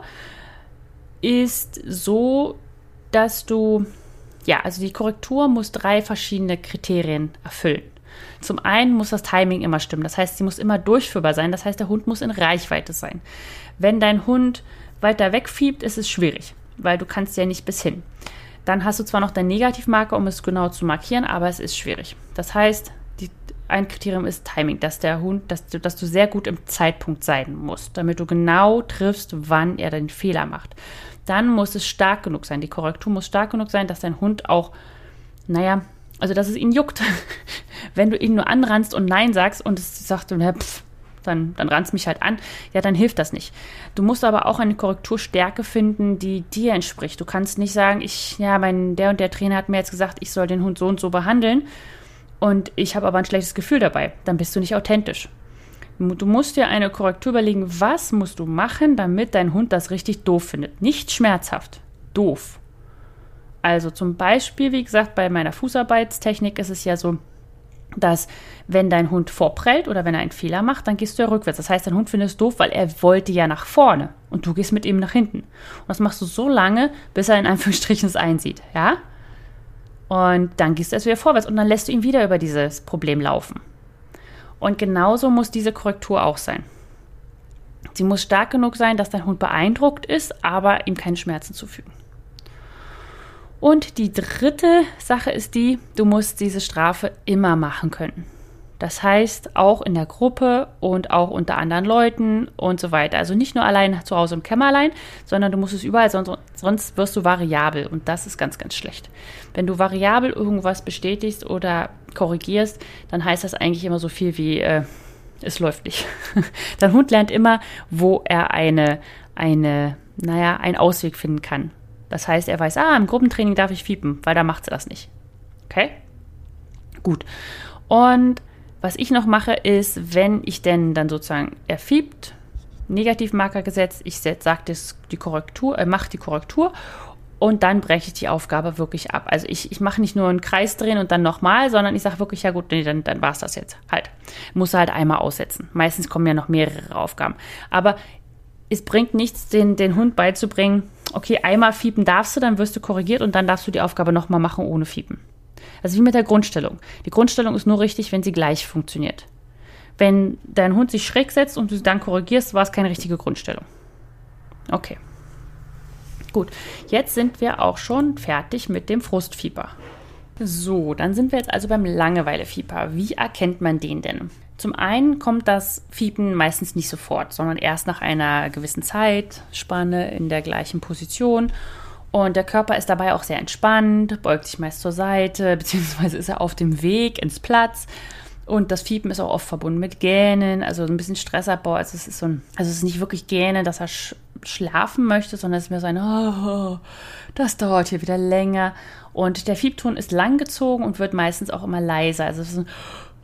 S2: ist so, dass du, ja, also die Korrektur muss drei verschiedene Kriterien erfüllen. Zum einen muss das Timing immer stimmen, das heißt, sie muss immer durchführbar sein, das heißt, der Hund muss in Reichweite sein. Wenn dein Hund weiter wegfiebt, ist es schwierig, weil du kannst ja nicht bis hin. Dann hast du zwar noch deinen Negativmarker, um es genau zu markieren, aber es ist schwierig. Das heißt, die, ein Kriterium ist Timing, dass der Hund, dass du, dass du sehr gut im Zeitpunkt sein musst, damit du genau triffst, wann er den Fehler macht. Dann muss es stark genug sein. Die Korrektur muss stark genug sein, dass dein Hund auch, naja, also dass es ihn juckt. Wenn du ihn nur anrannst und Nein sagst und es sagt, na, pff, dann, dann rannst mich halt an, ja, dann hilft das nicht. Du musst aber auch eine Korrekturstärke finden, die dir entspricht. Du kannst nicht sagen, ich, ja, mein, der und der Trainer hat mir jetzt gesagt, ich soll den Hund so und so behandeln und ich habe aber ein schlechtes Gefühl dabei. Dann bist du nicht authentisch. Du musst dir eine Korrektur überlegen, was musst du machen, damit dein Hund das richtig doof findet. Nicht schmerzhaft, doof. Also zum Beispiel, wie gesagt, bei meiner Fußarbeitstechnik ist es ja so, dass wenn dein Hund vorprellt oder wenn er einen Fehler macht, dann gehst du ja rückwärts. Das heißt, dein Hund findet es doof, weil er wollte ja nach vorne und du gehst mit ihm nach hinten. Und das machst du so lange, bis er in Anführungsstrichen es einsieht, ja? Und dann gehst du erst wieder vorwärts und dann lässt du ihn wieder über dieses Problem laufen. Und genauso muss diese Korrektur auch sein. Sie muss stark genug sein, dass dein Hund beeindruckt ist, aber ihm keine Schmerzen zufügen. Und die dritte Sache ist die, du musst diese Strafe immer machen können. Das heißt, auch in der Gruppe und auch unter anderen Leuten und so weiter. Also nicht nur allein zu Hause im Kämmerlein, sondern du musst es überall, sonst, sonst wirst du variabel. Und das ist ganz, ganz schlecht. Wenn du variabel irgendwas bestätigst oder korrigierst, dann heißt das eigentlich immer so viel wie, äh, es läuft nicht. Dein Hund lernt immer, wo er eine, eine, naja, einen Ausweg finden kann. Das heißt, er weiß, ah, im Gruppentraining darf ich fiepen, weil da macht sie das nicht. Okay? Gut. Und was ich noch mache, ist, wenn ich denn dann sozusagen, er fiebt, Negativmarker gesetzt, ich sage das die Korrektur, äh, mache die Korrektur und dann breche ich die Aufgabe wirklich ab. Also ich, ich mache nicht nur einen Kreis drehen und dann nochmal, sondern ich sage wirklich, ja gut, nee, dann, dann war es das jetzt. Halt. Muss halt einmal aussetzen. Meistens kommen ja noch mehrere Aufgaben. Aber es bringt nichts, den, den Hund beizubringen, okay, einmal fiepen darfst du, dann wirst du korrigiert und dann darfst du die Aufgabe nochmal machen ohne Fiepen. Also wie mit der Grundstellung. Die Grundstellung ist nur richtig, wenn sie gleich funktioniert. Wenn dein Hund sich schräg setzt und du sie dann korrigierst, war es keine richtige Grundstellung. Okay. Gut, jetzt sind wir auch schon fertig mit dem Frustfieber. So, dann sind wir jetzt also beim Langeweile-Fieber. Wie erkennt man den denn? Zum einen kommt das Fiepen meistens nicht sofort, sondern erst nach einer gewissen Zeitspanne in der gleichen Position. Und der Körper ist dabei auch sehr entspannt, beugt sich meist zur Seite, beziehungsweise ist er auf dem Weg ins Platz. Und das Fiepen ist auch oft verbunden mit Gähnen, also ein bisschen Stressabbau. Also es ist so ein, also es ist nicht wirklich Gähnen, dass er sch- schlafen möchte, sondern es ist mehr so ein, oh, das dauert hier wieder länger. Und der Fiebton ist langgezogen und wird meistens auch immer leiser. Also es ist ein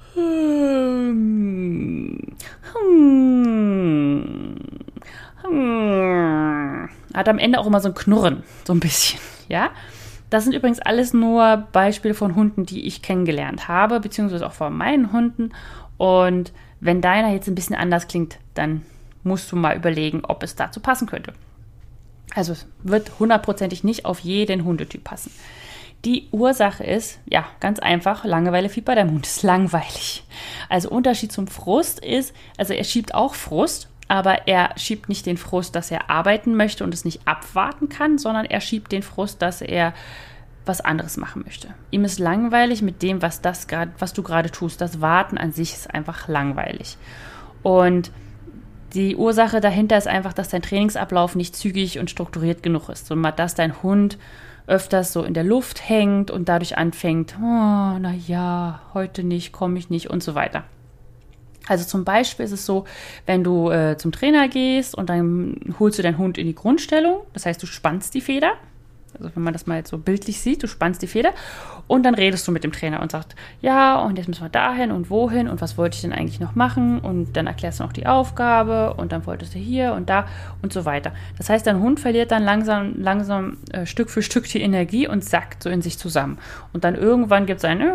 S2: hat am Ende auch immer so ein Knurren, so ein bisschen, ja. Das sind übrigens alles nur Beispiele von Hunden, die ich kennengelernt habe, beziehungsweise auch von meinen Hunden. Und wenn deiner jetzt ein bisschen anders klingt, dann musst du mal überlegen, ob es dazu passen könnte. Also es wird hundertprozentig nicht auf jeden Hundetyp passen. Die Ursache ist, ja, ganz einfach, Langeweile-Fieber, der Hund ist langweilig. Also Unterschied zum Frust ist, also er schiebt auch Frust, aber er schiebt nicht den Frust, dass er arbeiten möchte und es nicht abwarten kann, sondern er schiebt den Frust, dass er was anderes machen möchte. Ihm ist langweilig mit dem, was, das grad, was du gerade tust. Das Warten an sich ist einfach langweilig. Und die Ursache dahinter ist einfach, dass dein Trainingsablauf nicht zügig und strukturiert genug ist. So, dass dein Hund öfters so in der Luft hängt und dadurch anfängt, oh, na ja, heute nicht, komme ich nicht und so weiter. Also zum Beispiel ist es so, wenn du äh, zum Trainer gehst und dann holst du deinen Hund in die Grundstellung, das heißt, du spannst die Feder, also wenn man das mal jetzt so bildlich sieht, du spannst die Feder und dann redest du mit dem Trainer und sagst, ja, und jetzt müssen wir dahin und wohin und was wollte ich denn eigentlich noch machen und dann erklärst du noch die Aufgabe und dann wolltest du hier und da und so weiter. Das heißt, dein Hund verliert dann langsam, langsam äh, Stück für Stück die Energie und sackt so in sich zusammen und dann irgendwann gibt es ein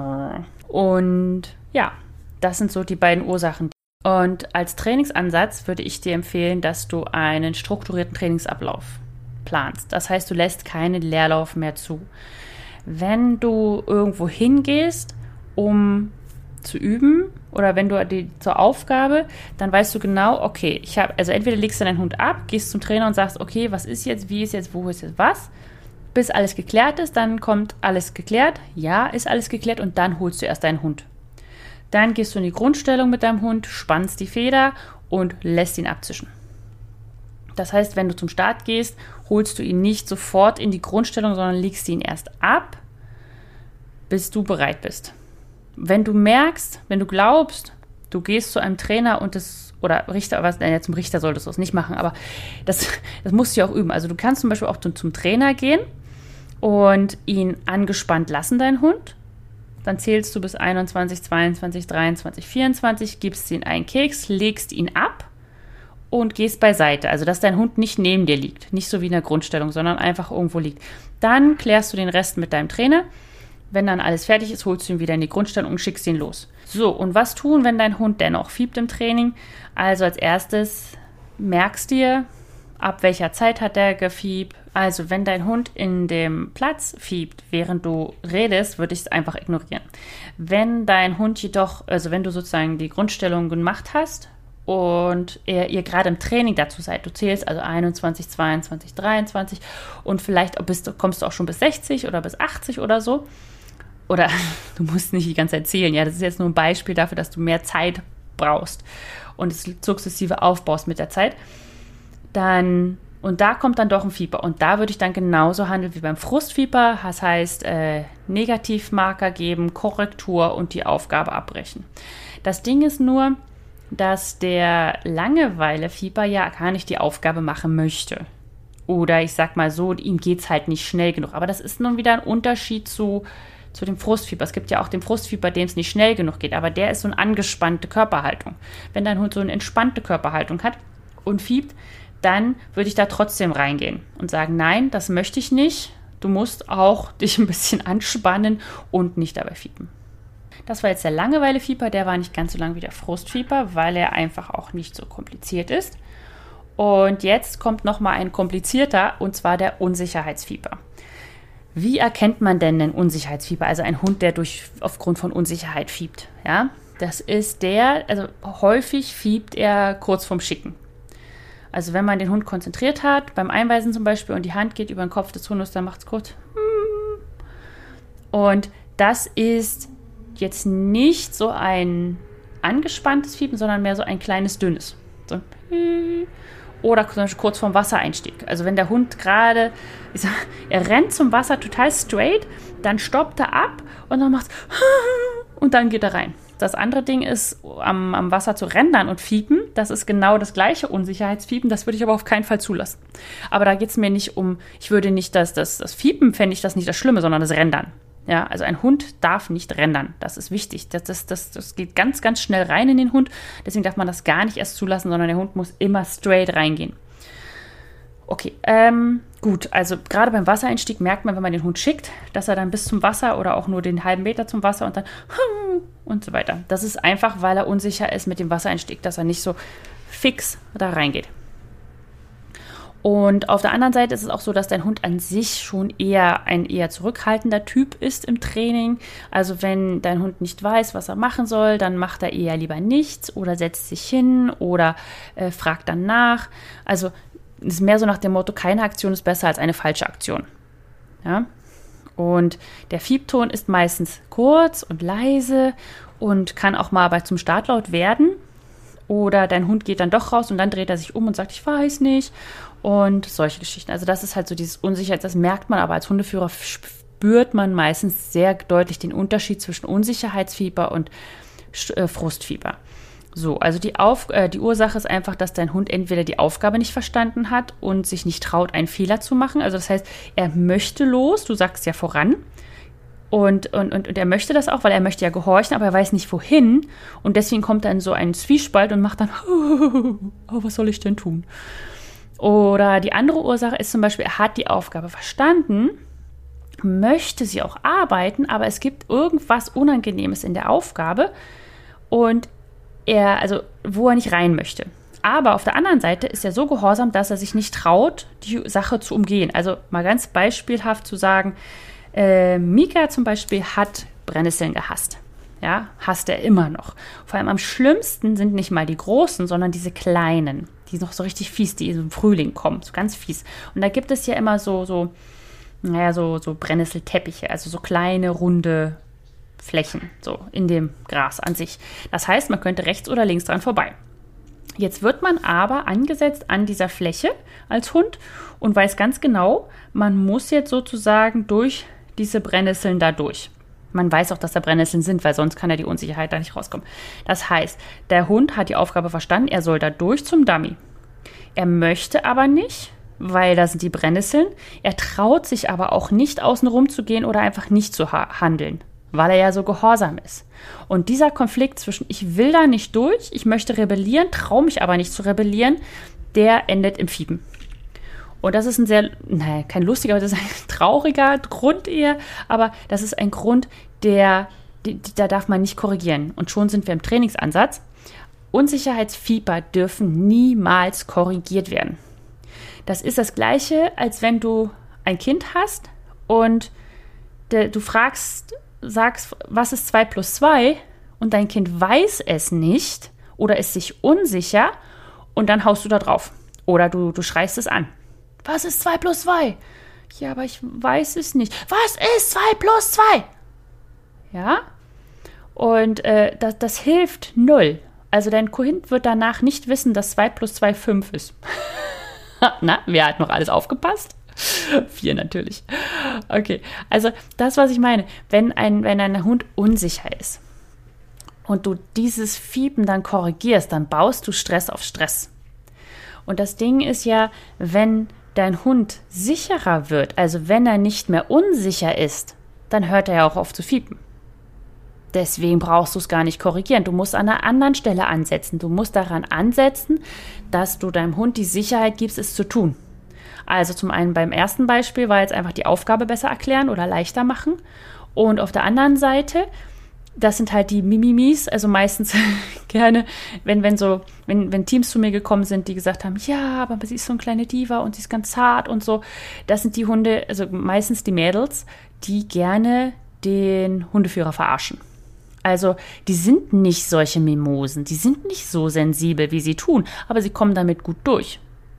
S2: und ja, das sind so die beiden Ursachen. Und als Trainingsansatz würde ich dir empfehlen, dass du einen strukturierten Trainingsablauf planst. Das heißt, du lässt keinen Leerlauf mehr zu. Wenn du irgendwo hingehst, um zu üben oder wenn du die, zur Aufgabe, dann weißt du genau, okay, ich habe, also entweder legst du deinen Hund ab, gehst zum Trainer und sagst, okay, was ist jetzt, wie ist jetzt, wo ist jetzt was, bis alles geklärt ist, dann kommt alles geklärt, ja, ist alles geklärt und dann holst du erst deinen Hund. Dann gehst du in die Grundstellung mit deinem Hund, spannst die Feder und lässt ihn abzischen. Das heißt, wenn du zum Start gehst, holst du ihn nicht sofort in die Grundstellung, sondern legst ihn erst ab, bis du bereit bist. Wenn du merkst, wenn du glaubst, du gehst zu einem Trainer und das, oder Richter, was, ja, zum Richter solltest du es nicht machen, aber das, das musst du ja auch üben. Also du kannst zum Beispiel auch zum, zum Trainer gehen und ihn angespannt lassen, deinen Hund. Dann zählst du bis einundzwanzig, zweiundzwanzig, dreiundzwanzig, vierundzwanzig, gibst ihm einen Keks, legst ihn ab und gehst beiseite. Also, dass dein Hund nicht neben dir liegt. Nicht so wie in der Grundstellung, sondern einfach irgendwo liegt. Dann klärst du den Rest mit deinem Trainer. Wenn dann alles fertig ist, holst du ihn wieder in die Grundstellung und schickst ihn los. So, und was tun, wenn dein Hund dennoch fiebt im Training? Also als erstes merkst dir, ab welcher Zeit hat der gefiebt. Also wenn dein Hund in dem Platz fiebt, während du redest, würde ich es einfach ignorieren. Wenn dein Hund jedoch, also wenn du sozusagen die Grundstellung gemacht hast und ihr, ihr gerade im Training dazu seid, du zählst also einundzwanzig, zweiundzwanzig, dreiundzwanzig und vielleicht bist, kommst du auch schon bis sechzig oder bis achtzig oder so. Oder du musst nicht die ganze Zeit zählen. Ja, das ist jetzt nur ein Beispiel dafür, dass du mehr Zeit brauchst und es sukzessive aufbaust mit der Zeit. Dann, und da kommt dann doch ein Fieber. Und da würde ich dann genauso handeln wie beim Frustfieber. Das heißt, äh, Negativmarker geben, Korrektur und die Aufgabe abbrechen. Das Ding ist nur, dass der Langeweile-Fieber ja gar nicht die Aufgabe machen möchte. Oder ich sag mal so, ihm geht es halt nicht schnell genug. Aber das ist nun wieder ein Unterschied zu, zu dem Frustfieber. Es gibt ja auch den Frustfieber, dem es nicht schnell genug geht. Aber der ist so eine angespannte Körperhaltung. Wenn dein Hund so eine entspannte Körperhaltung hat und fiebt, dann würde ich da trotzdem reingehen und sagen, nein, das möchte ich nicht. Du musst auch dich ein bisschen anspannen und nicht dabei fiepen. Das war jetzt der Langeweile-Fieber, der war nicht ganz so lang wie der Frustfieber, weil er einfach auch nicht so kompliziert ist. Und jetzt kommt nochmal ein komplizierter, und zwar der Unsicherheitsfieber. Wie erkennt man denn den Unsicherheitsfieber? Also ein Hund, der durch, aufgrund von Unsicherheit fiebt. Ja? Das ist der, also häufig fiebt er kurz vorm Schicken. Also wenn man den Hund konzentriert hat, beim Einweisen zum Beispiel, und die Hand geht über den Kopf des Hundes, dann macht es kurz. Und das ist jetzt nicht so ein angespanntes Fiepen, sondern mehr so ein kleines, dünnes. So. Oder zum Beispiel kurz vorm Wassereinstieg. Also wenn der Hund gerade, ich sag, er rennt zum Wasser total straight, dann stoppt er ab und dann macht und dann geht er rein. Das andere Ding ist, am, am Wasser zu rendern und fiepen. Das ist genau das gleiche Unsicherheitsfiepen. Das würde ich aber auf keinen Fall zulassen. Aber da geht es mir nicht um, ich würde nicht das, das, das Fiepen, fände ich das nicht das Schlimme, sondern das Rendern. Ja, also ein Hund darf nicht rendern. Das ist wichtig. Das, das, das, das geht ganz, ganz schnell rein in den Hund. Deswegen darf man das gar nicht erst zulassen, sondern der Hund muss immer straight reingehen. Okay, ähm, gut, also gerade beim Wassereinstieg merkt man, wenn man den Hund schickt, dass er dann bis zum Wasser oder auch nur den halben Meter zum Wasser und dann und so weiter. Das ist einfach, weil er unsicher ist mit dem Wassereinstieg, dass er nicht so fix da reingeht. Und auf der anderen Seite ist es auch so, dass dein Hund an sich schon eher ein eher zurückhaltender Typ ist im Training. Also wenn dein Hund nicht weiß, was er machen soll, dann macht er eher lieber nichts oder setzt sich hin oder äh, fragt dann nach. Also es ist mehr so nach dem Motto, keine Aktion ist besser als eine falsche Aktion. Ja? Und der Fiebton ist meistens kurz und leise und kann auch mal bei zum Startlaut werden. Oder dein Hund geht dann doch raus und dann dreht er sich um und sagt, ich weiß nicht. Und solche Geschichten. Also das ist halt so dieses Unsicherheit, das merkt man aber als Hundeführer, spürt man meistens sehr deutlich den Unterschied zwischen Unsicherheitsfieber und äh, Frustfieber. So, also die, Auf, äh, die Ursache ist einfach, dass dein Hund entweder die Aufgabe nicht verstanden hat und sich nicht traut, einen Fehler zu machen. Also das heißt, er möchte los, du sagst ja voran. Und, und, und, und er möchte das auch, weil er möchte ja gehorchen, aber er weiß nicht wohin. Und deswegen kommt er in so einen Zwiespalt und macht dann, oh, was soll ich denn tun? Oder die andere Ursache ist zum Beispiel, er hat die Aufgabe verstanden, möchte sie auch arbeiten, aber es gibt irgendwas Unangenehmes in der Aufgabe und er, also wo er nicht rein möchte. Aber auf der anderen Seite ist er so gehorsam, dass er sich nicht traut, die Sache zu umgehen. Also mal ganz beispielhaft zu sagen, äh, Mika zum Beispiel hat Brennnesseln gehasst. Ja, hasst er immer noch. Vor allem am schlimmsten sind nicht mal die großen, sondern diese kleinen, die noch so richtig fies, die im Frühling kommen, so ganz fies. Und da gibt es ja immer so, so, naja, so, so Brennnesselteppiche, also so kleine, runde Flächen, so in dem Gras an sich. Das heißt, man könnte rechts oder links dran vorbei. Jetzt wird man aber angesetzt an dieser Fläche als Hund und weiß ganz genau, man muss jetzt sozusagen durch diese Brennnesseln da durch. Man weiß auch, dass da Brennnesseln sind, weil sonst kann ja die Unsicherheit da nicht rauskommen. Das heißt, der Hund hat die Aufgabe verstanden, er soll da durch zum Dummy. Er möchte aber nicht, weil da sind die Brennnesseln. Er traut sich aber auch nicht, außen rum zu gehen oder einfach nicht zu ha- handeln, weil er ja so gehorsam ist. Und dieser Konflikt zwischen, ich will da nicht durch, ich möchte rebellieren, traue mich aber nicht zu rebellieren, der endet im Fiepen. Und das ist ein sehr, naja, kein lustiger, aber das ist ein trauriger Grund eher, aber das ist ein Grund, der, die, da darf man nicht korrigieren. Und schon sind wir im Trainingsansatz. Unsicherheitsfieber dürfen niemals korrigiert werden. Das ist das Gleiche, als wenn du ein Kind hast und de, du fragst, sagst, was ist zwei plus zwei und dein Kind weiß es nicht oder ist sich unsicher und dann haust du da drauf. Oder du, du schreist es an. Was ist zwei plus zwei? Ja, aber ich weiß es nicht. Was ist zwei plus zwei? Ja? Und äh, das, das hilft null. Also dein Kind wird danach nicht wissen, dass zwei plus zwei fünf ist. Na, wer hat noch alles aufgepasst? Vier natürlich. Okay, also das, was ich meine, wenn ein, wenn ein Hund unsicher ist und du dieses Fiepen dann korrigierst, dann baust du Stress auf Stress. Und das Ding ist ja, wenn dein Hund sicherer wird, also wenn er nicht mehr unsicher ist, dann hört er ja auch auf zu fiepen. Deswegen brauchst du es gar nicht korrigieren. Du musst an einer anderen Stelle ansetzen. Du musst daran ansetzen, dass du deinem Hund die Sicherheit gibst, es zu tun. Also zum einen beim ersten Beispiel war jetzt einfach die Aufgabe besser erklären oder leichter machen. Und auf der anderen Seite, das sind halt die Mimimis, also meistens gerne, wenn, wenn so, wenn, wenn Teams zu mir gekommen sind, die gesagt haben, ja, aber sie ist so eine kleine Diva und sie ist ganz zart und so. Das sind die Hunde, also meistens die Mädels, die gerne den Hundeführer verarschen. Also die sind nicht solche Mimosen, die sind nicht so sensibel, wie sie tun, aber sie kommen damit gut durch.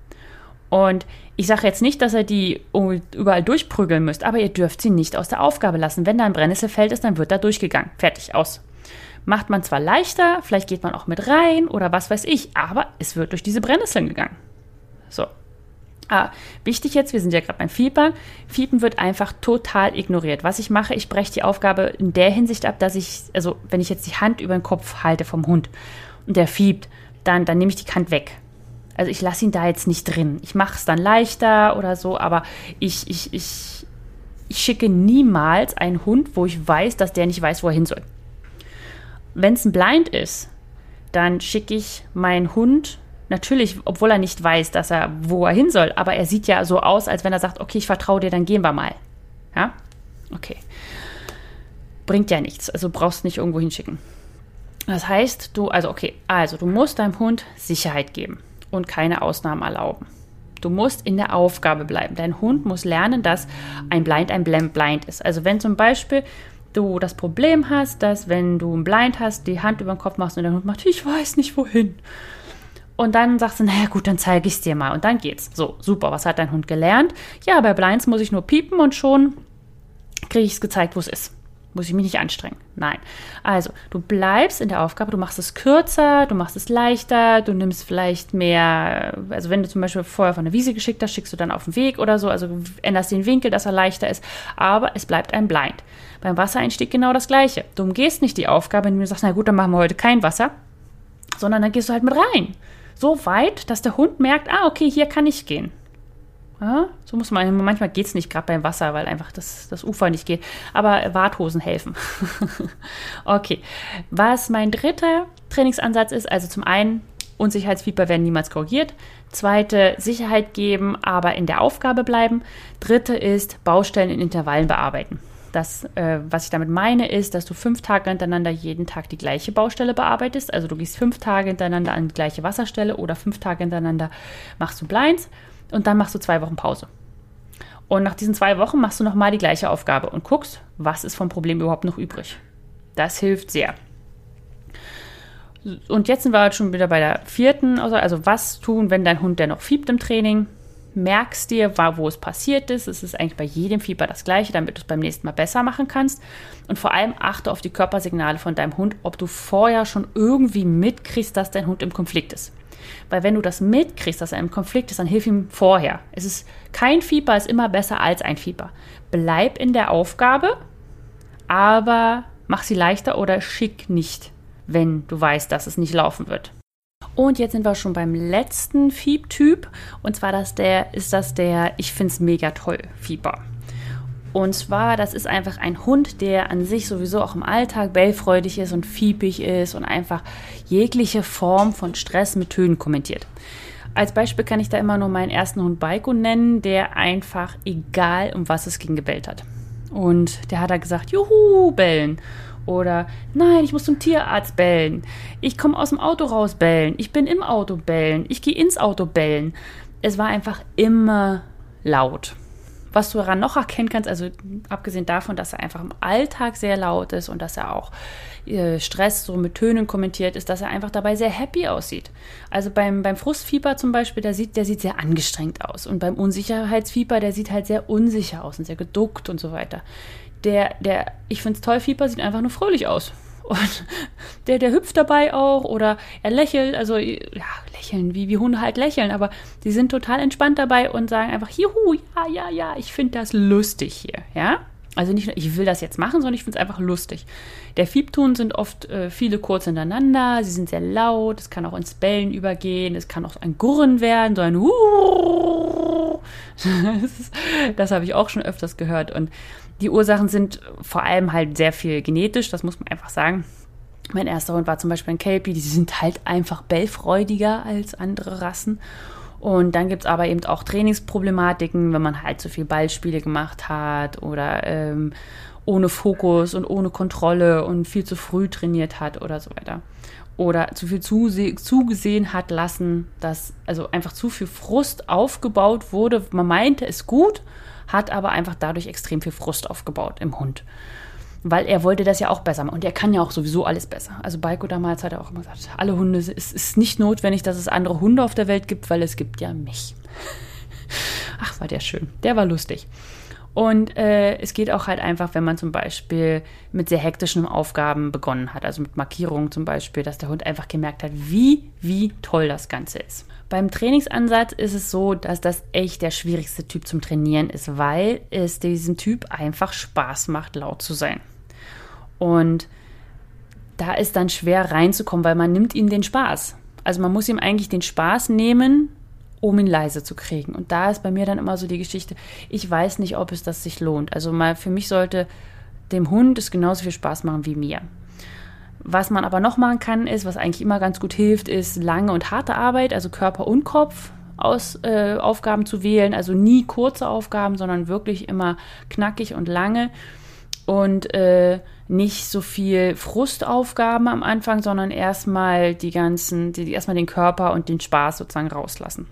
S2: Und ich sage jetzt nicht, dass ihr die überall durchprügeln müsst, aber ihr dürft sie nicht aus der Aufgabe lassen. Wenn da ein Brennnesselfeld ist, dann wird da durchgegangen. Fertig, aus. Macht man zwar leichter, vielleicht geht man auch mit rein oder was weiß ich, aber es wird durch diese Brennnesseln gegangen. So. Ah, wichtig jetzt, wir sind ja gerade beim Fiepen. Fiepen wird einfach total ignoriert. Was ich mache, ich breche die Aufgabe in der Hinsicht ab, dass ich, also wenn ich jetzt die Hand über den Kopf halte vom Hund und der fiebt, dann, dann nehme ich die Hand weg. Also ich lasse ihn da jetzt nicht drin. Ich mache es dann leichter oder so, aber ich, ich, ich, ich schicke niemals einen Hund, wo ich weiß, dass der nicht weiß, wo er hin soll. Wenn es ein Blind ist, dann schicke ich meinen Hund, natürlich, obwohl er nicht weiß, dass er, wo er hin soll, aber er sieht ja so aus, als wenn er sagt, okay, ich vertraue dir, dann gehen wir mal. Ja? Okay. Bringt ja nichts, also brauchst nicht irgendwo hinschicken. Das heißt, du, also okay, also du musst deinem Hund Sicherheit geben und keine Ausnahmen erlauben. Du musst in der Aufgabe bleiben. Dein Hund muss lernen, dass ein Blind ein Blind ist. Also wenn zum Beispiel du das Problem hast, dass wenn du ein Blind hast, die Hand über den Kopf machst und der Hund macht, ich weiß nicht wohin. Und dann sagst du, naja gut, dann zeige ich es dir mal. Und dann geht's. So, super, was hat dein Hund gelernt? Ja, bei Blinds muss ich nur piepen und schon kriege ich es gezeigt, wo es ist. Muss ich mich nicht anstrengen. Nein. Also, du bleibst in der Aufgabe, du machst es kürzer, du machst es leichter, du nimmst vielleicht mehr, also wenn du zum Beispiel vorher von der Wiese geschickt hast, schickst du dann auf den Weg oder so, also änderst den Winkel, dass er leichter ist, aber es bleibt ein Blind. Beim Wassereinstieg genau das Gleiche. Du umgehst nicht die Aufgabe, indem du sagst, na gut, dann machen wir heute kein Wasser, sondern dann gehst du halt mit rein. So weit, dass der Hund merkt, ah, okay, hier kann ich gehen. Ja, so muss man, manchmal geht es nicht, gerade beim Wasser, weil einfach das, das Ufer nicht geht. Aber Warthosen helfen. Okay, was mein dritter Trainingsansatz ist, also zum einen, Unsicherheitsfieber werden niemals korrigiert. Zweite, Sicherheit geben, aber in der Aufgabe bleiben. Dritte ist, Baustellen in Intervallen bearbeiten. Das, äh, was ich damit meine, ist, dass du fünf Tage hintereinander jeden Tag die gleiche Baustelle bearbeitest. Also du gehst fünf Tage hintereinander an die gleiche Wasserstelle oder fünf Tage hintereinander machst du Blinds. Und dann machst du zwei Wochen Pause. Und nach diesen zwei Wochen machst du nochmal die gleiche Aufgabe und guckst, was ist vom Problem überhaupt noch übrig. Das hilft sehr. Und jetzt sind wir halt schon wieder bei der vierten, also was tun, wenn dein Hund, der noch fiebt im Training, merkst dir, wo es passiert ist. Es ist eigentlich bei jedem Fieber das Gleiche, damit du es beim nächsten Mal besser machen kannst. Und vor allem achte auf die Körpersignale von deinem Hund, ob du vorher schon irgendwie mitkriegst, dass dein Hund im Konflikt ist. Weil wenn du das mitkriegst, dass er im Konflikt ist, dann hilf ihm vorher. Es ist kein Fieber, ist immer besser als ein Fieber. Bleib in der Aufgabe, aber mach sie leichter oder schick nicht, wenn du weißt, dass es nicht laufen wird. Und jetzt sind wir schon beim letzten Fiebtyp. Und zwar das der, ist das der, ich find's mega toll, Fieber. Und zwar, das ist einfach ein Hund, der an sich sowieso auch im Alltag bellfreudig ist und fiebig ist und einfach jegliche Form von Stress mit Tönen kommentiert. Als Beispiel kann ich da immer nur meinen ersten Hund Baiko nennen, der einfach, egal um was es ging, gebellt hat. Und der hat da gesagt, juhu, bellen. Oder, nein, ich muss zum Tierarzt bellen. Ich komme aus dem Auto raus bellen. Ich bin im Auto bellen. Ich gehe ins Auto bellen. Es war einfach immer laut. Was du daran noch erkennen kannst, also abgesehen davon, dass er einfach im Alltag sehr laut ist und dass er auch äh, Stress so mit Tönen kommentiert, ist, dass er einfach dabei sehr happy aussieht. Also beim, beim Frustfieber zum Beispiel, der sieht, der sieht sehr angestrengt aus. Und beim Unsicherheitsfieber, der sieht halt sehr unsicher aus und sehr geduckt und so weiter. Der, der, ich finde es toll, Fieber sieht einfach nur fröhlich aus. Und der, der hüpft dabei auch oder er lächelt, also ja, lächeln, wie, wie Hunde halt lächeln, aber die sind total entspannt dabei und sagen einfach, juhu, ja, ja, ja, ich finde das lustig hier, ja. Also nicht nur, ich will das jetzt machen, sondern ich finde es einfach lustig. Der Fiebton sind oft äh, viele kurz hintereinander, sie sind sehr laut, es kann auch ins Bellen übergehen, es kann auch ein Gurren werden, so ein Huuuuh. Das, das habe ich auch schon öfters gehört und die Ursachen sind vor allem halt sehr viel genetisch, das muss man einfach sagen. Mein erster Hund war zum Beispiel ein Kelpie, die sind halt einfach bellfreudiger als andere Rassen. Und dann gibt es aber eben auch Trainingsproblematiken, wenn man halt zu viel Ballspiele gemacht hat oder ähm, ohne Fokus und ohne Kontrolle und viel zu früh trainiert hat oder so weiter. Oder zu viel zuse- zugesehen hat lassen, dass also einfach zu viel Frust aufgebaut wurde. Man meinte es gut, hat aber einfach dadurch extrem viel Frust aufgebaut im Hund. Weil er wollte das ja auch besser machen. Und er kann ja auch sowieso alles besser. Also Baiko damals hat er auch immer gesagt, alle Hunde, es ist nicht notwendig, dass es andere Hunde auf der Welt gibt, weil es gibt ja mich. Ach, war der schön. Der war lustig. Und äh, es geht auch halt einfach, wenn man zum Beispiel mit sehr hektischen Aufgaben begonnen hat, also mit Markierungen zum Beispiel, dass der Hund einfach gemerkt hat, wie, wie toll das Ganze ist. Beim Trainingsansatz ist es so, dass das echt der schwierigste Typ zum Trainieren ist, weil es diesem Typ einfach Spaß macht, laut zu sein. Und da ist dann schwer reinzukommen, weil man nimmt ihm den Spaß. Also man muss ihm eigentlich den Spaß nehmen, um ihn leise zu kriegen. Und da ist bei mir dann immer so die Geschichte, ich weiß nicht, ob es das sich lohnt. Also mal für mich sollte dem Hund es genauso viel Spaß machen wie mir. Was man aber noch machen kann, ist, was eigentlich immer ganz gut hilft, ist lange und harte Arbeit, also Körper und Kopf aus äh, Aufgaben zu wählen. Also nie kurze Aufgaben, sondern wirklich immer knackig und lange. Und äh, nicht so viel Frustaufgaben am Anfang, sondern erstmal die ganzen, die, erstmal den Körper und den Spaß sozusagen rauslassen.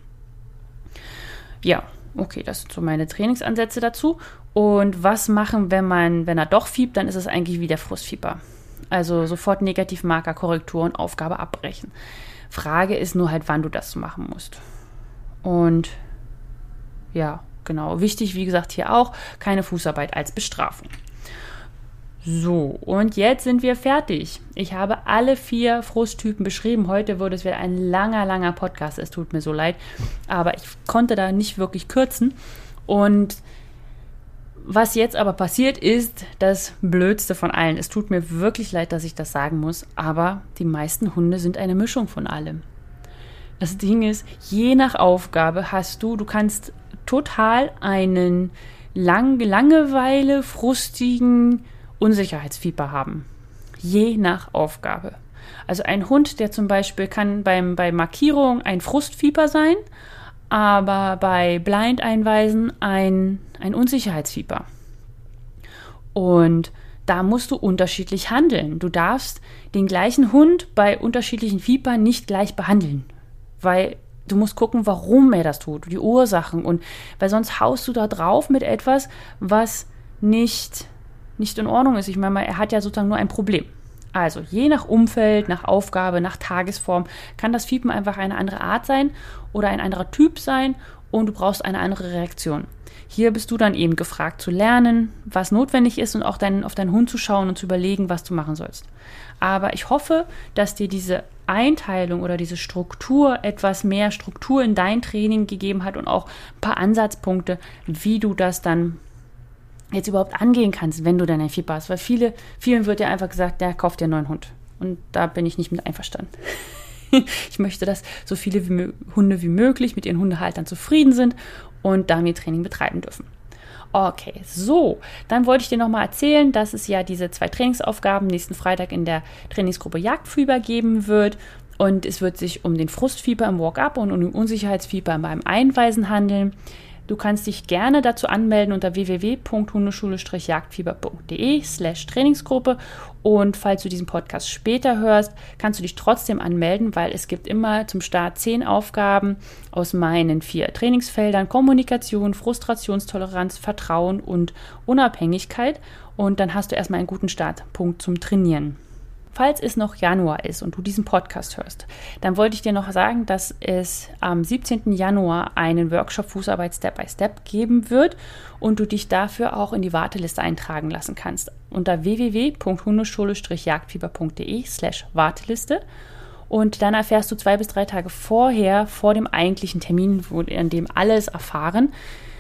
S2: Ja, okay, das sind so meine Trainingsansätze dazu. Und was machen, wenn man, wenn er doch fiebt, dann ist es eigentlich wie der Frustfieber. Also sofort Negativmarker, Korrektur und Aufgabe abbrechen. Frage ist nur halt, wann du das so machen musst. Und ja, genau, wichtig, wie gesagt, hier auch, keine Fußarbeit als Bestrafung. So, und jetzt sind wir fertig. Ich habe alle vier Frusttypen beschrieben. Heute wurde es wieder ein langer, langer Podcast. Es tut mir so leid, aber ich konnte da nicht wirklich kürzen. Und was jetzt aber passiert, ist das Blödste von allen. Es tut mir wirklich leid, dass ich das sagen muss, aber die meisten Hunde sind eine Mischung von allem. Das Ding ist, je nach Aufgabe hast du, du kannst total einen lang, Langeweile, frustigen Unsicherheitsfieber haben. Je nach Aufgabe. Also ein Hund, der zum Beispiel kann beim, bei Markierung ein Frustfieber sein, aber bei Blind-Einweisen ein, ein Unsicherheitsfieber. Und da musst du unterschiedlich handeln. Du darfst den gleichen Hund bei unterschiedlichen Fiebern nicht gleich behandeln, weil du musst gucken, warum er das tut, die Ursachen. Und weil sonst haust du da drauf mit etwas, was nicht nicht in Ordnung ist. Ich meine, er hat ja sozusagen nur ein Problem. Also je nach Umfeld, nach Aufgabe, nach Tagesform kann das Fiepen einfach eine andere Art sein oder ein anderer Typ sein und du brauchst eine andere Reaktion. Hier bist du dann eben gefragt zu lernen, was notwendig ist und auch dein, auf deinen Hund zu schauen und zu überlegen, was du machen sollst. Aber ich hoffe, dass dir diese Einteilung oder diese Struktur etwas mehr Struktur in dein Training gegeben hat und auch ein paar Ansatzpunkte, wie du das dann jetzt überhaupt angehen kannst, wenn du dann ein Fieber hast. Weil viele, vielen wird ja einfach gesagt, der kauft dir einen neuen Hund. Und da bin ich nicht mit einverstanden. Ich möchte, dass so viele wie, Hunde wie möglich mit ihren Hundehaltern zufrieden sind und Dummy-Training betreiben dürfen. Okay, so, dann wollte ich dir nochmal erzählen, dass es ja diese zwei Trainingsaufgaben nächsten Freitag in der Trainingsgruppe Jagdfieber geben wird. Und es wird sich um den Frustfieber im Walk-up und um den Unsicherheitsfieber beim Einweisen handeln. Du kannst dich gerne dazu anmelden unter w w w punkt hundeschule jagdfieber punkt d e slash Trainingsgruppe und falls du diesen Podcast später hörst, kannst du dich trotzdem anmelden, weil es gibt immer zum Start zehn Aufgaben aus meinen vier Trainingsfeldern: Kommunikation, Frustrationstoleranz, Vertrauen und Unabhängigkeit und dann hast du erstmal einen guten Startpunkt zum Trainieren. Falls es noch Januar ist und du diesen Podcast hörst, dann wollte ich dir noch sagen, dass es am siebzehnten Januar einen Workshop Fußarbeit Step by Step geben wird und du dich dafür auch in die Warteliste eintragen lassen kannst. Unter w w w punkt hundeschule jagdfieber punkt d e slash Warteliste und dann erfährst du zwei bis drei Tage vorher, vor dem eigentlichen Termin, an dem alles erfahren,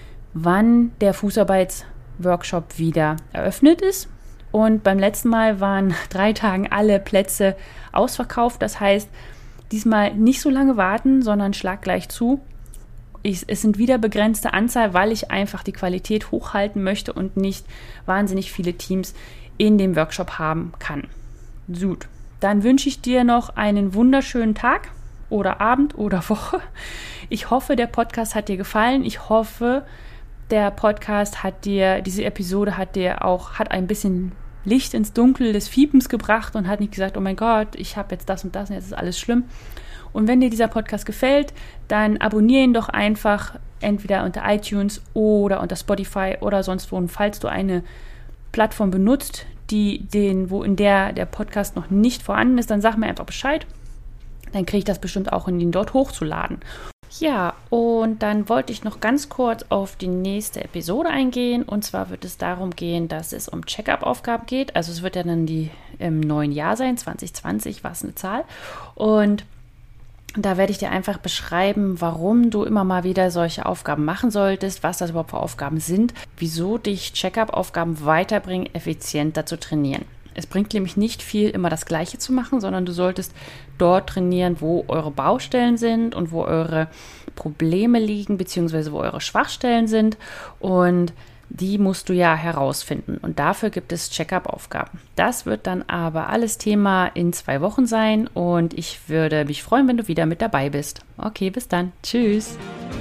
S2: wann der Fußarbeitsworkshop wieder eröffnet ist. Und beim letzten Mal waren drei Tagen alle Plätze ausverkauft. Das heißt, diesmal nicht so lange warten, sondern schlag gleich zu. Ich, es sind wieder begrenzte Anzahl, weil ich einfach die Qualität hochhalten möchte und nicht wahnsinnig viele Teams in dem Workshop haben kann. Gut, dann wünsche ich dir noch einen wunderschönen Tag oder Abend oder Woche. Ich hoffe, der Podcast hat dir gefallen. Ich hoffe, der Podcast hat dir, diese Episode hat dir auch, hat ein bisschen Licht ins Dunkel des Fiepens gebracht und hat nicht gesagt, oh mein Gott, ich habe jetzt das und das und jetzt ist alles schlimm. Und wenn dir dieser Podcast gefällt, dann abonniere ihn doch einfach entweder unter iTunes oder unter Spotify oder sonst wo. Und falls du eine Plattform benutzt, die den, wo in der der Podcast noch nicht vorhanden ist, dann sag mir einfach Bescheid. Dann kriege ich das bestimmt auch hin, ihn dort hochzuladen. Ja, und dann wollte ich noch ganz kurz auf die nächste Episode eingehen. Und zwar wird es darum gehen, dass es um Check-up-Aufgaben geht. Also es wird ja dann die im neuen Jahr sein, zwanzig zwanzig war es eine Zahl. Und da werde ich dir einfach beschreiben, warum du immer mal wieder solche Aufgaben machen solltest, was das überhaupt für Aufgaben sind, wieso dich Check-up-Aufgaben weiterbringen, effizienter zu trainieren. Es bringt nämlich nicht viel, immer das Gleiche zu machen, sondern du solltest dort trainieren, wo eure Baustellen sind und wo eure Probleme liegen, beziehungsweise wo eure Schwachstellen sind. Und die musst du ja herausfinden. Und dafür gibt es Check-up-Aufgaben. Das wird dann aber alles Thema in zwei Wochen sein. Und ich würde mich freuen, wenn du wieder mit dabei bist. Okay, bis dann. Tschüss.